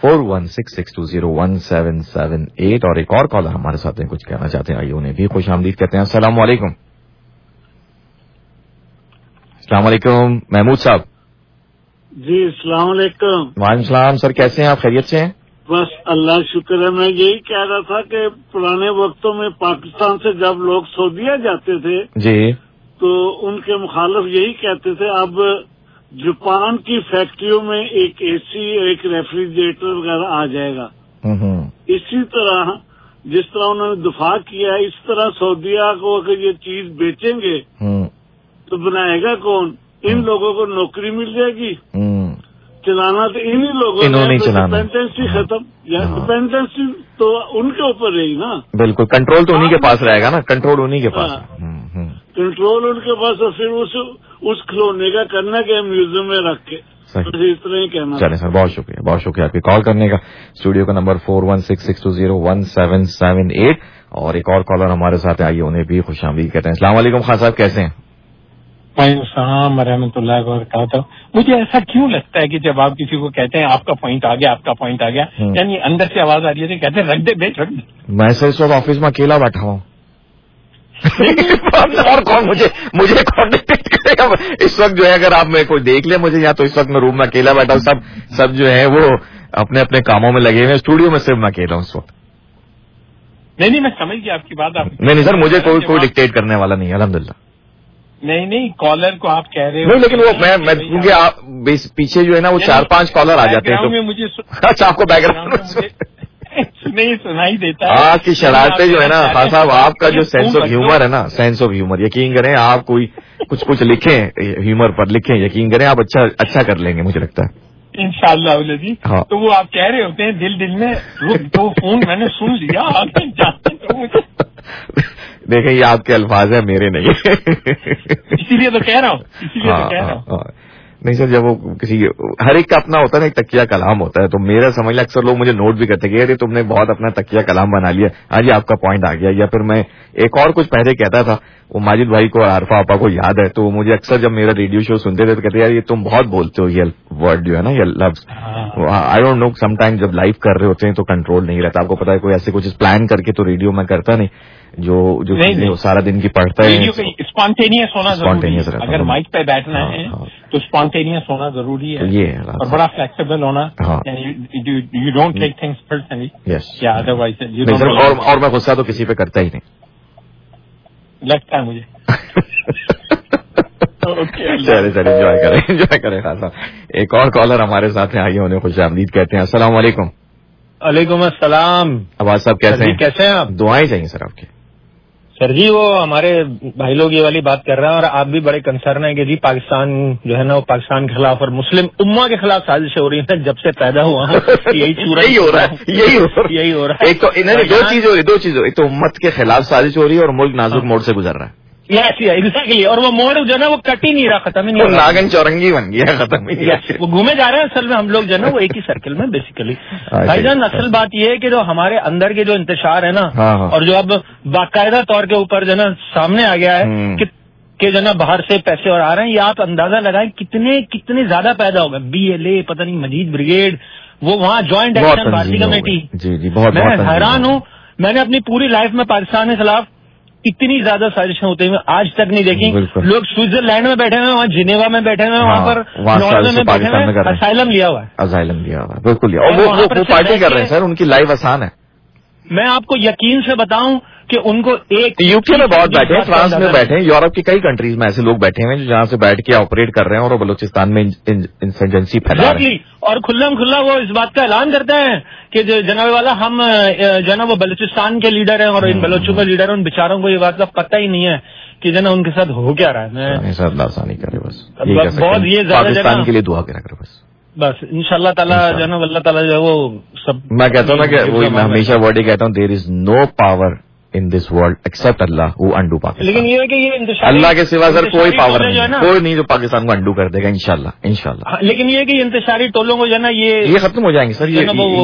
4166201778 اور ایک اور کالر ہمارے ساتھ ہیں, کچھ کہنا چاہتے ہیں, آئیے انہیں بھی خوش آمدید کہتے ہیں. السلام علیکم. السلام علیکم محمود صاحب.
جی السلام علیکم.
وعلیکم السلام سر, کیسے ہیں آپ؟ خیریت سے ہیں؟
بس اللہ شکر ہے. میں یہی کہہ رہا تھا کہ پرانے وقتوں میں پاکستان سے جب لوگ سعودیہ جاتے تھے
جی
تو ان کے مخالف یہی کہتے تھے اب جاپان کی فیکٹریوں میں ایک اے سی, ایک ریفریجریٹر وغیرہ آ جائے گا. اسی طرح جس طرح انہوں نے دفاع کیا ہے اس طرح سعودیہ کو اگر یہ چیز بیچیں گے تو بنائے گا کون؟ ان لوگوں کو نوکری مل جائے گی. چلانا تو انہی لوگوں نے. ڈپینڈنسی ختم, یا ڈپینڈنسی تو ان کے اوپر رہی نا.
بالکل, کنٹرول تو انہی کے پاس رہے گا نا, کنٹرول انہی کے پاس.
کنٹرول ان کے پاس, اور پھر اس کھلونے کا کرنا کہ میوزیم میں رکھ کے اس طرح ہی کہنا.
چلے سر, بہت شکریہ, بہت شکریہ آپ کی کال کرنے کا. اسٹوڈیو کا نمبر 4166201778 اور ایک اور کالر ہمارے ساتھ آئیے انہیں بھی خوش آمدید کہتے ہیں. السلام علیکم خان صاحب, کیسے ہیں؟
وعلیکم السلام ورحمۃ اللہ وبرکاتہ. مجھے ایسا کیوں لگتا ہے کہ جب آپ کسی کو کہتے ہیں آپ کا پوائنٹ آ گیا, آپ کا پوائنٹ آ گیا, یعنی اندر سے آواز آ رہی ہے کہتے ہیں رکھ دے بیچ, رکھ دے.
میں سر اس وقت آفس میں اکیلا بیٹھا ہوں اور کون مجھے کون ڈکٹیٹ کرے گا اس وقت جو ہے. اگر آپ میرے کو دیکھ لیں مجھے, یا تو اس وقت میں روم میں اکیلا بیٹھا ہوں, سب جو ہے وہ اپنے اپنے کاموں میں لگے ہوئے ہیں. اسٹوڈیو میں صرف میں اکیلا ہوں اس وقت.
نہیں میں سمجھ گیا آپ کی بات.
نہیں سر, مجھے کوئی ڈکٹیٹ کرنے والا نہیں ہے الحمدللہ.
نہیں کالر کو آپ کہہ رہے ہو.
نہیں لیکن وہ میں کیونکہ آپ پیچھے جو ہے نا وہ 4-5 کالر آ جاتے ہیں تو اچھا آپ کو بیک گراؤنڈ
نہیں سنائی دیتا ہے.
آپ کی شرارتیں جو ہے نا خان صاحب, آپ کا جو سینس آف ہیومر ہے نا, سینس آف ہیومر, یقین کریں آپ کوئی کچھ لکھیں ہیومر پر لکھیں, یقین کریں آپ اچھا کر لیں گے مجھے لگتا ہے
انشاءاللہ. جی تو وہ آپ کہہ رہے ہوتے ہیں دل میں تو فون میں نے سن لیا.
دیکھیں یہ آپ کے الفاظ ہیں, میرے نہیں.
اسی لیے تو کہہ رہا ہوں.
نہیں سر, جب وہ کسی ہر ایک کا اپنا ہوتا ہے نا, ایک تکیہ کلام ہوتا ہے, تو میرا سمجھ لیں اکثر لوگ مجھے نوٹ بھی کرتے کہ یار تم نے بہت اپنا تکیہ کلام بنا لیا, ہاں جی آپ کا پوائنٹ آ گیا. یا پھر میں ایک اور کچھ پہلے کہتا تھا, وہ ماجد بھائی کو اور عارفہ آپا کو یاد ہے, تو مجھے اکثر جب میرا ریڈیو شو سنتے تھے تو کہتے یار یہ تم بہت بولتے ہو, یہ ورڈ جو ہے نا, یہ لفظ. I don't know, some time جب لائف کر رہے ہوتے ہیں تو کنٹرول نہیں رہتا. آپ کو پتا ہے کوئی ایسے کچھ پلان کر کے تو ریڈیو میں کرتا نہیں, جو سارا دن کی پڑھتا ہے.
اسپونٹینیس ہونا ضروری ہے. اگر مائک پہ بیٹھنا ہے تو اسپونٹینیس ہونا ضروری ہے, اور بڑا فلیکسیبل ہونا. You don't take things personally. Otherwise
اور میں غصہ تو کسی پہ کرتا ہی نہیں
لگتا ہے مجھے.
انجوائے کریں خاصا. ایک اور کالر ہمارے ساتھ ہیں, آئیے انہیں خوش آمدید کہتے ہیں. السلام علیکم.
وعلیکم السلام.
عباس صاحب کیسے
ہیں آپ؟
دعائیں چاہیے سر آپ کی.
سر جی وہ ہمارے بھائی لوگ یہ والی بات کر رہے ہیں اور آپ بھی بڑے کنسرن ہیں کہ جی پاکستان جو ہے نا وہ پاکستان کے خلاف اور مسلم امہ کے خلاف سازشیں ہو رہی ہیں جب سے پیدا ہوا یہی ہو رہا ہے.
ایک تو دو چیزوں, ایک تو امت کے خلاف سازش ہو رہی ہے اور ملک نازک موڑ سے گزر رہا ہے.
ایگزیکٹلی, اور وہ موڑ جو ہے نا وہ کٹ ہی نہیں رہا, ختم ہی نہیں رہا,
ناگن چورنگی بن گیا, ختم ہی نہیں.
وہ گھومے جا رہے ہیں اصل میں ہم لوگ جو ہے نا وہ ایک ہی سرکل میں بیسیکلی. بھائی جان اصل بات یہ ہے کہ جو ہمارے اندر کے جو انتشار ہے نا, اور جو اب باقاعدہ طور کے اوپر جو ہے نا سامنے آ گیا ہے کہ جو ہے نا باہر سے پیسے اور آ رہے ہیں, یہ آپ اندازہ لگائیں کتنے زیادہ پیدا ہوگا. BLA پتہ نہیں مجید بریگیڈ, وہ وہاں جوائنٹ ایکشن بھارتی کمیٹی. میں حیران ہوں, میں نے اپنی پوری لائف میں پاکستان کے خلاف اتنی زیادہ سازشیں ہوتے ہوئے آج تک نہیں دیکھی. لوگ سوئٹزرلینڈ میں بیٹھے ہوئے, وہاں جنیوا میں بیٹھے ہوئے, وہاں پر ناروے میں بیٹھے ہوئے, اسائلم لیا ہوا ہے.
بالکل, وہ پارٹی کر رہے ہیں سر, ان کی لائف آسان ہے.
میں آپ کو یقین سے بتاؤں کہ ان کو ایک
UK میں بہت بیٹھے ہیں, فرانس میں بیٹھے ہیں, یورپ کی کئی کنٹریز میں ایسے لوگ بیٹھے ہوئے ہیں جہاں سے بیٹھ کے آپریٹ کر رہے ہیں اور بلوچستان میں انسرجنسی پھیلا رہے ہیں.
اور کھلا وہ اس بات کا اعلان کرتے ہیں کہ جناب والا ہم جو ہے نا وہ بلوچستان کے لیڈر ہیں اور ان بلوچوں کے لیڈر ہیں. ان بیچاروں کو یہ بات کا پتہ ہی نہیں ہے کہ جو ہے نا ان کے ساتھ ہو کیا رہا ہے.
اللہ آسانی کرے بس,
بہت یہ
پاکستان کے لیے دعا کرا کرے
بس انشاءاللہ تعالیٰ جو ہے نا اللہ تعالیٰ جو ہے وہ سب.
میں کہتا ہوں نا کہ وہی میں ہمیشہ ورڈ ہی کہتا ہوں, there is no power in this world except Allah who undo Pakistan.
لیکن یہ ہے کہ یہ
اللہ کے سوا سر کوئی پاور نہیں, کوئی نہیں جو پاکستان کو انڈو کر دے گا انشاءاللہ.
لیکن یہ ہے کہ انتشاری ٹولوں کو جو ہے نا یہ
ختم ہو جائیں گے سر. یہ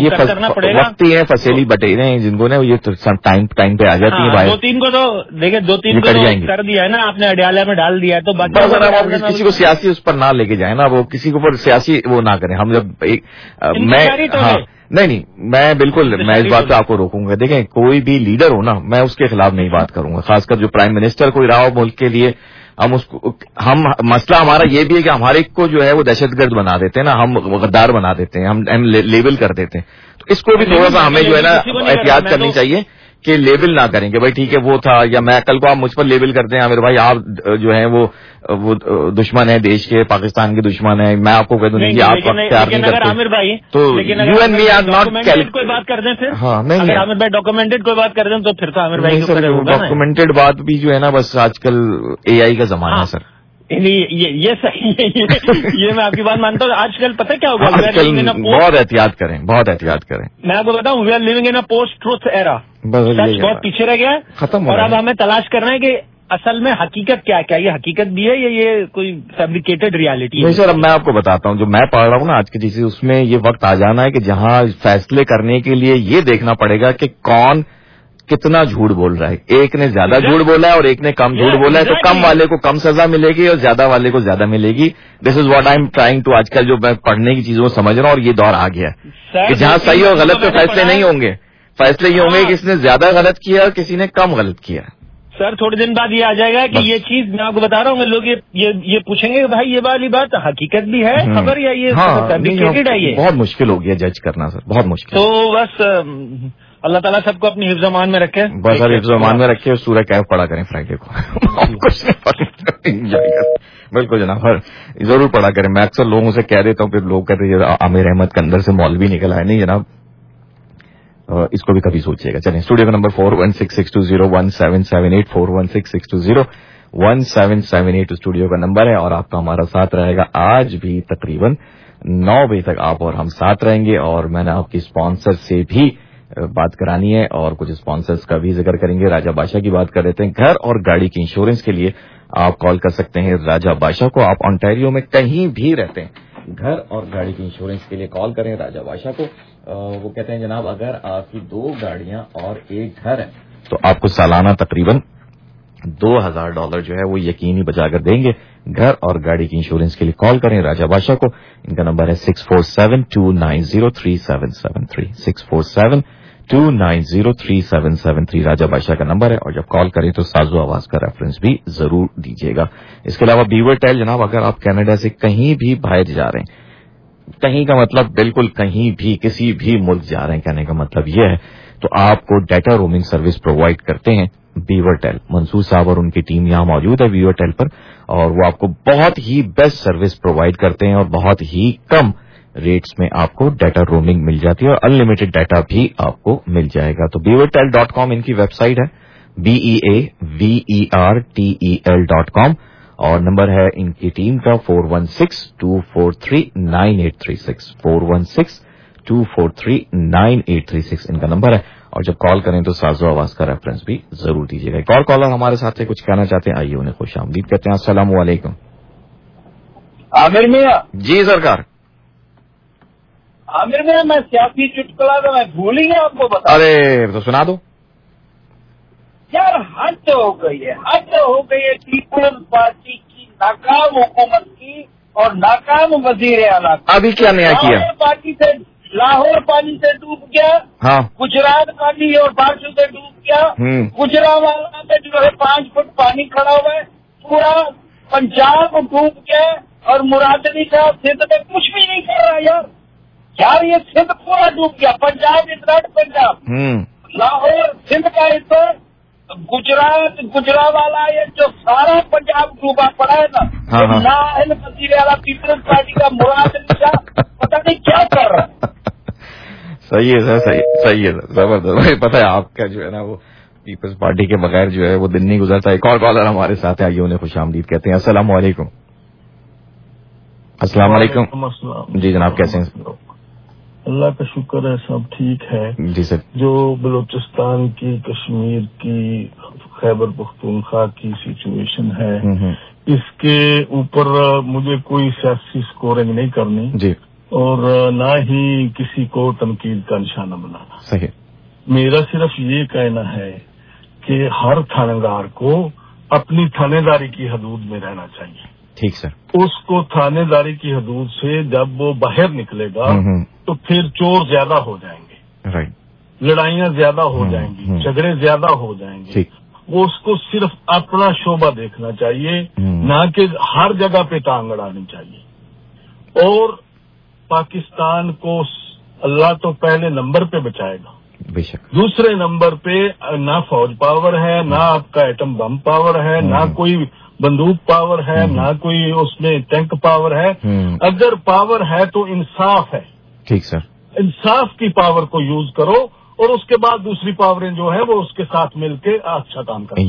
وقت ہی ہیں, فصیلی بٹیرے ہیں جن کو نا یہ ٹائم پہ آ جاتی ہیں.
2-3 کو تو دیکھیں 2-3 کو کر دیا ہے نا آپ نے, اڈیالہ میں ڈال دیا ہے, تو
کسی کو سیاسی اس پر نہ لے کے جائیں نا, وہ کسی کے اوپر سیاسی وہ نہ کریں. ہم جب نہیں میں بالکل میں اس بات پہ آپ کو روکوں گا. دیکھیں کوئی بھی لیڈر ہو نا, میں اس کے خلاف نہیں بات کروں گا, خاص کر جو پرائم منسٹر کوئی رہا ہو ملک کے لیے. ہم مسئلہ ہمارا یہ بھی ہے کہ ہمارے کو جو ہے وہ دہشت گرد بنا دیتے ہیں نا, ہم غدار بنا دیتے ہیں, ہم لیبل کر دیتے ہیں. تو اس کو بھی تھوڑا سا ہمیں جو ہے نا احتیاط کرنی چاہیے کہ لیبل نہ کریں کہ بھائی ٹھیک ہے وہ تھا, یا میں کل کو آپ مجھ پر لیبل کرتے ہیں عامر بھائی آپ جو ہیں وہ دشمن ہیں دیش کے, پاکستان کے دشمن ہیں, میں آپ کو کہہ دوں نہیں آپ پیار نہیں کرتے
عامر بھائی
تو you and me are not
کوئی بات کر دیں پھر.
ہاں نہیں
اگر عامر بھائی ڈاکومنٹڈ کوئی بات کر دیں تو پھر تو عامر بھائی
ڈاکومنٹڈ بات بھی جو ہے نا بس آج کل اے آئی کا زمانہ ہے سر.
یہ صحیح ہے, یہ میں آپ کی بات مانتا ہوں. آج کل پتہ کیا ہوگا,
بہت احتیاط کریں, بہت احتیاط کریں.
میں آپ کو بتاؤں we are living in a post truth era. سچ بہت پیچھے رہ گیا ہے
ختم,
اور اب ہمیں تلاش کر رہے ہیں کہ اصل میں حقیقت کیا کیا, یہ حقیقت بھی ہے یا یہ کوئی فیبریکیٹڈ ریالٹی ہے.
نہیں سر, اب میں آپ کو بتاتا ہوں جو میں پڑھ رہا ہوں نا آج کی چیزیں, اس میں یہ وقت آ جانا ہے کہ جہاں فیصلے کرنے کے لیے یہ دیکھنا پڑے گا کہ کون کتنا جھوٹ بول رہا ہے. ایک نے زیادہ جھوٹ بولا ہے اور ایک نے کم جھوٹ بولا ہے, تو کم والے کو کم سزا ملے گی اور زیادہ والے کو زیادہ ملے گی. This is what I am trying to. آج کل جو میں پڑھنے کی چیزوں کو سمجھ رہا ہوں اور یہ دور آ گیا ہے کہ جہاں صحیح اور غلط پہ فیصلے نہیں ہوں گے, فیصلے یہ ہوں گے کہ کس نے زیادہ غلط کیا اور کسی نے کم غلط کیا.
سر تھوڑے دن بعد یہ آ جائے گا کہ یہ چیز میں آپ کو بتا رہا ہوں, لوگ یہ پوچھیں گے کہ بھائی یہ والی بات حقیقت بھی ہے خبر یا یہ فیبریکیٹڈ ہے. یہ
بہت مشکل ہو گیا جج کرنا سر, بہت مشکل.
تو بس اللہ تعالیٰ سب کو اپنی حفظ امان میں رکھے,
بس سر حفظ امان میں رکھے, اور سورہ کہف پڑھا کریں فرائیڈے کو. بالکل جناب, ضرور پڑھا کریں. میں اکثر لوگوں سے کہہ دیتا ہوں, پھر لوگ کہتے ہیں عامر احمد کے اندر سے مولوی نکل آئے. نہیں جناب, اس کو بھی کبھی سوچیے گا. چلیں اسٹوڈیو کا نمبر 4166201778 4166201778 اسٹوڈیو کا نمبر ہے, اور آپ کا ہمارا ساتھ رہے گا آج بھی تقریباً 9 بجے تک. آپ اور ہم ساتھ رہیں گے, اور میں نے آپ کی اسپانسر سے بھی بات کرانی ہے اور کچھ اسپانسرز کا بھی ذکر کریں گے. راجہ بادشاہ کی بات کر لیتے ہیں. گھر اور گاڑی کی انشورنس کے لیے آپ کال کر سکتے ہیں راجہ بادشاہ کو. آپ انٹیریو میں کہیں بھی رہتے ہیں, گھر اور گاڑی کی انشورنس کے لیے کال کریں راجہ بادشاہ کو. وہ کہتے ہیں جناب اگر آپ کی 2 گاڑیاں اور 1 گھر ہے تو آپ کو سالانہ تقریباً $2,000 جو ہے وہ یقینی بچا کر دیں گے. گھر اور گاڑی کی انشورنس کے لیے کال کریں راجہ بادشاہ کو. ان کا نمبر ہے 6472903773 6472903773 راجہ بادشاہ کا نمبر ہے. اور جب کال کریں تو سازو آواز کا ریفرنس بھی ضرور دیجیے گا. اس کے علاوہ بیور ٹیل جناب, اگر آپ کینیڈا سے کہیں بھی باہر جا رہے ہیں, کہیں کا مطلب بالکل کہیں بھی کسی بھی ملک جا رہے ہیں, کہنے کا مطلب یہ ہے, تو آپ کو ڈیٹا رومنگ سروس پرووائڈ کرتے ہیں بیور ٹیل. منصور صاحب اور ان کی ٹیم یہاں موجود ہے بیور ٹیل پر, اور وہ آپ کو بہت ہی بیسٹ سروس پرووائڈ کرتے ہیں اور بہت ہی کم ریٹس میں آپ کو ڈیٹا رومنگ مل جاتی ہے, اور ان لمیٹڈ ڈیٹا بھی آپ کو مل جائے گا. تو beavertel.com ان کی ویب سائٹ ہے, BEAVERTEL.com, اور نمبر ہے ان کی ٹیم کا 4162439836 4162439836 ان کا نمبر ہے. اور جب کال کریں تو سازو آواز کا ریفرنس بھی ضرور دیجیے گا. ایک اور کالر ہمارے ساتھ سے کچھ کہنا چاہتے ہیں, آئیے انہیں خوش آمدید کہتے ہیں. السلام علیکم.
عامر میاں.
جی سرکار.
عامر میاں میں سیاسی چٹکلا تو میں بھول ہی گیا آپ کو بتا.
ارے تو سنا دو
یار, حد ہو گئی ہے پیپلز پارٹی کی ناکام حکومت کی اور ناکام وزیر اعلیٰ.
ابھی کیا نیا کیا؟
پارٹی سے لاہور پانی سے ڈوب گیا,
ہاں
گجرات پانی اور بارشوں سے ڈوب گیا, گجرانوالا میں جو ہے 5 فٹ پانی کھڑا ہوا ہے, پورا پنجاب ڈوب گیا, اور مراد علی صاحب سندھ میں کچھ بھی نہیں کر رہا. یار یہ سندھ پورا ڈوب گیا, پنجاب از ناٹ پنجاب, لاہور سندھ کا حصہ, گجرات گجرانوالا, یہ جو سارا پنجاب ڈوبا پڑا ہے نا, نااہل وزیر اعلیٰ پیپلز پارٹی کا مراد علی صاحب پتہ نہیں کیا کر رہا ہے.
صحیح ہے سر, صحیح ہے سر, زبردست. پتہ ہے آپ کا جو ہے نا وہ پیپلز پارٹی کے بغیر جو ہے وہ دن نہیں گزرتا. ایک اور کالر ہمارے ساتھ ہے, آئیے انہیں خوش آمدید کہتے ہیں. السلام علیکم. السلام علیکم. جی جناب, کیسے ہیں؟
اللہ کا شکر ہے, سب ٹھیک ہے.
جی سر.
جو بلوچستان کی, کشمیر کی, خیبر پختونخوا کی سچویشن ہے, اس کے اوپر مجھے کوئی سیاسی سکورنگ نہیں کرنی
جی,
اور نہ ہی کسی کو تنقید کا نشانہ بنانا.
صحیح.
میرا صرف یہ کہنا ہے کہ ہر تھانے دار کو اپنی تھانے داری کی حدود میں رہنا چاہیے.
ٹھیک سر.
اس کو تھانے داری کی حدود سے جب وہ باہر نکلے گا تو تو پھر چور زیادہ ہو جائیں گے,
رائٹ,
لڑائیاں زیادہ ہو جائیں گی, جھگڑے زیادہ ہو جائیں گے. وہ اس کو صرف اپنا شعبہ دیکھنا چاہیے, نہ کہ ہر جگہ پہ ٹانگ اڑانی چاہیے. اور پاکستان کو اللہ تو پہلے نمبر پہ بچائے گا,
بے شک.
دوسرے نمبر پہ نہ فوج پاور ہے, نہ آپ کا ایٹم بم پاور ہے, نہ کوئی بندوق پاور ہے, نہ کوئی اس میں ٹینک پاور ہے. اگر پاور ہے تو انصاف ہے.
ٹھیک سر. انصاف
کی پاور کو یوز کرو, اور اس کے بعد دوسری پاوریں جو ہے وہ اس کے ساتھ مل کے اچھا کام کریں.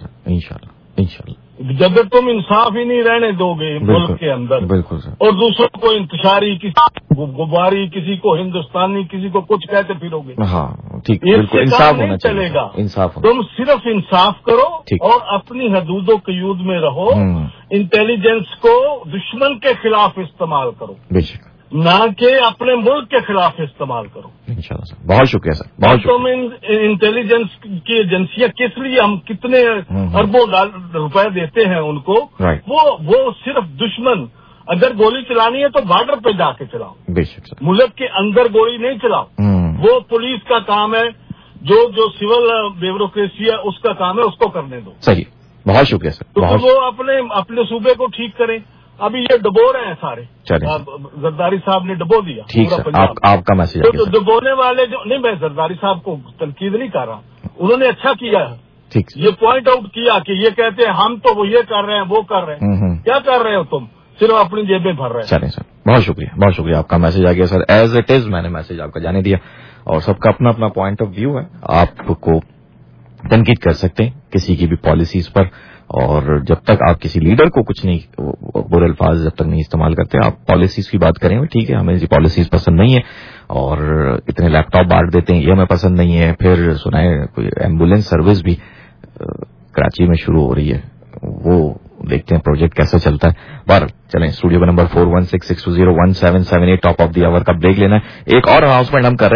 انشاءاللہ.
جب تم انصاف ہی نہیں رہنے دو گے ملک کے اندر,
بالکل سر,
اور دوسروں کو انتشاری, کسی کو غباری, کسی کو ہندوستانی, کسی کو کچھ کہتے پھرو گے,
ہاں ٹھیک, بالکل انصاف ہونا
چلے گا.
انصاف
تم صرف انصاف کرو اور اپنی حدود و قیود میں رہو. انٹیلیجنس کو دشمن کے خلاف استعمال کرو,
بے شک,
نہ کہ اپنے ملک کے خلاف استعمال کرو.
انشاءاللہ سر, بہت شکریہ سر, بہت شکریہ.
تم انٹیلیجنس کی ایجنسیاں کس لیے, ہم کتنے اربوں روپے دیتے ہیں ان کو, وہ صرف دشمن, اگر گولی چلانی ہے تو بارڈر پہ جا کے چلاؤ,
بے شک سر,
ملک کے اندر گولی نہیں چلاؤ. وہ پولیس کا کام ہے, جو سول بیوروکریسی ہے اس کا کام ہے, اس کو کرنے دو.
صحیح, بہت شکریہ سر.
تو وہ اپنے صوبے کو ٹھیک کریں. ابھی یہ ڈبو رہے ہیں سارے, زرداری صاحب نے ڈبو دیا.
ٹھیک سر, آپ کا میسج.
تو ڈبونے والے جو نہیں, میں زرداری صاحب کو تنقید نہیں کر رہا, انہوں نے اچھا کیا ہے.
ٹھیک,
یہ پوائنٹ آؤٹ کیا کہ یہ کہتے ہیں ہم تو وہ یہ کر رہے ہیں وہ کر رہے ہیں. کیا کر رہے ہو تم, صرف اپنی جیبیں بھر رہے ہیں.
چلیں سر, بہت شکریہ, بہت شکریہ, آپ کا میسج آ گیا سر. ایز اٹ از میں نے میسج آپ کا جانے دیا, اور سب کا اپنا اپنا پوائنٹ آف ویو ہے. آپ کو تنقید کر سکتے ہیں کسی کی بھی پالیسیز پر, اور جب تک آپ کسی لیڈر کو کچھ نہیں, برے الفاظ جب تک نہیں استعمال کرتے, آپ پالیسیز کی بات کریں. ٹھیک ہے, ہمیں یہ پالیسیز پسند نہیں ہے, اور اتنے لیپ ٹاپ بانٹ دیتے ہیں, یہ ہمیں پسند نہیں ہے. پھر سنائے کوئی ایمبولینس سروس بھی کراچی میں شروع ہو رہی ہے, وہ دیکھتے ہیں پروجیکٹ کیسا چلتا ہے. بہرحال چلیں, اسٹوڈیو کا number 4166201778, top of the hour کا بریک لینا ہے. ایک اور اناؤنسمنٹ ہم کر رہے ہیں.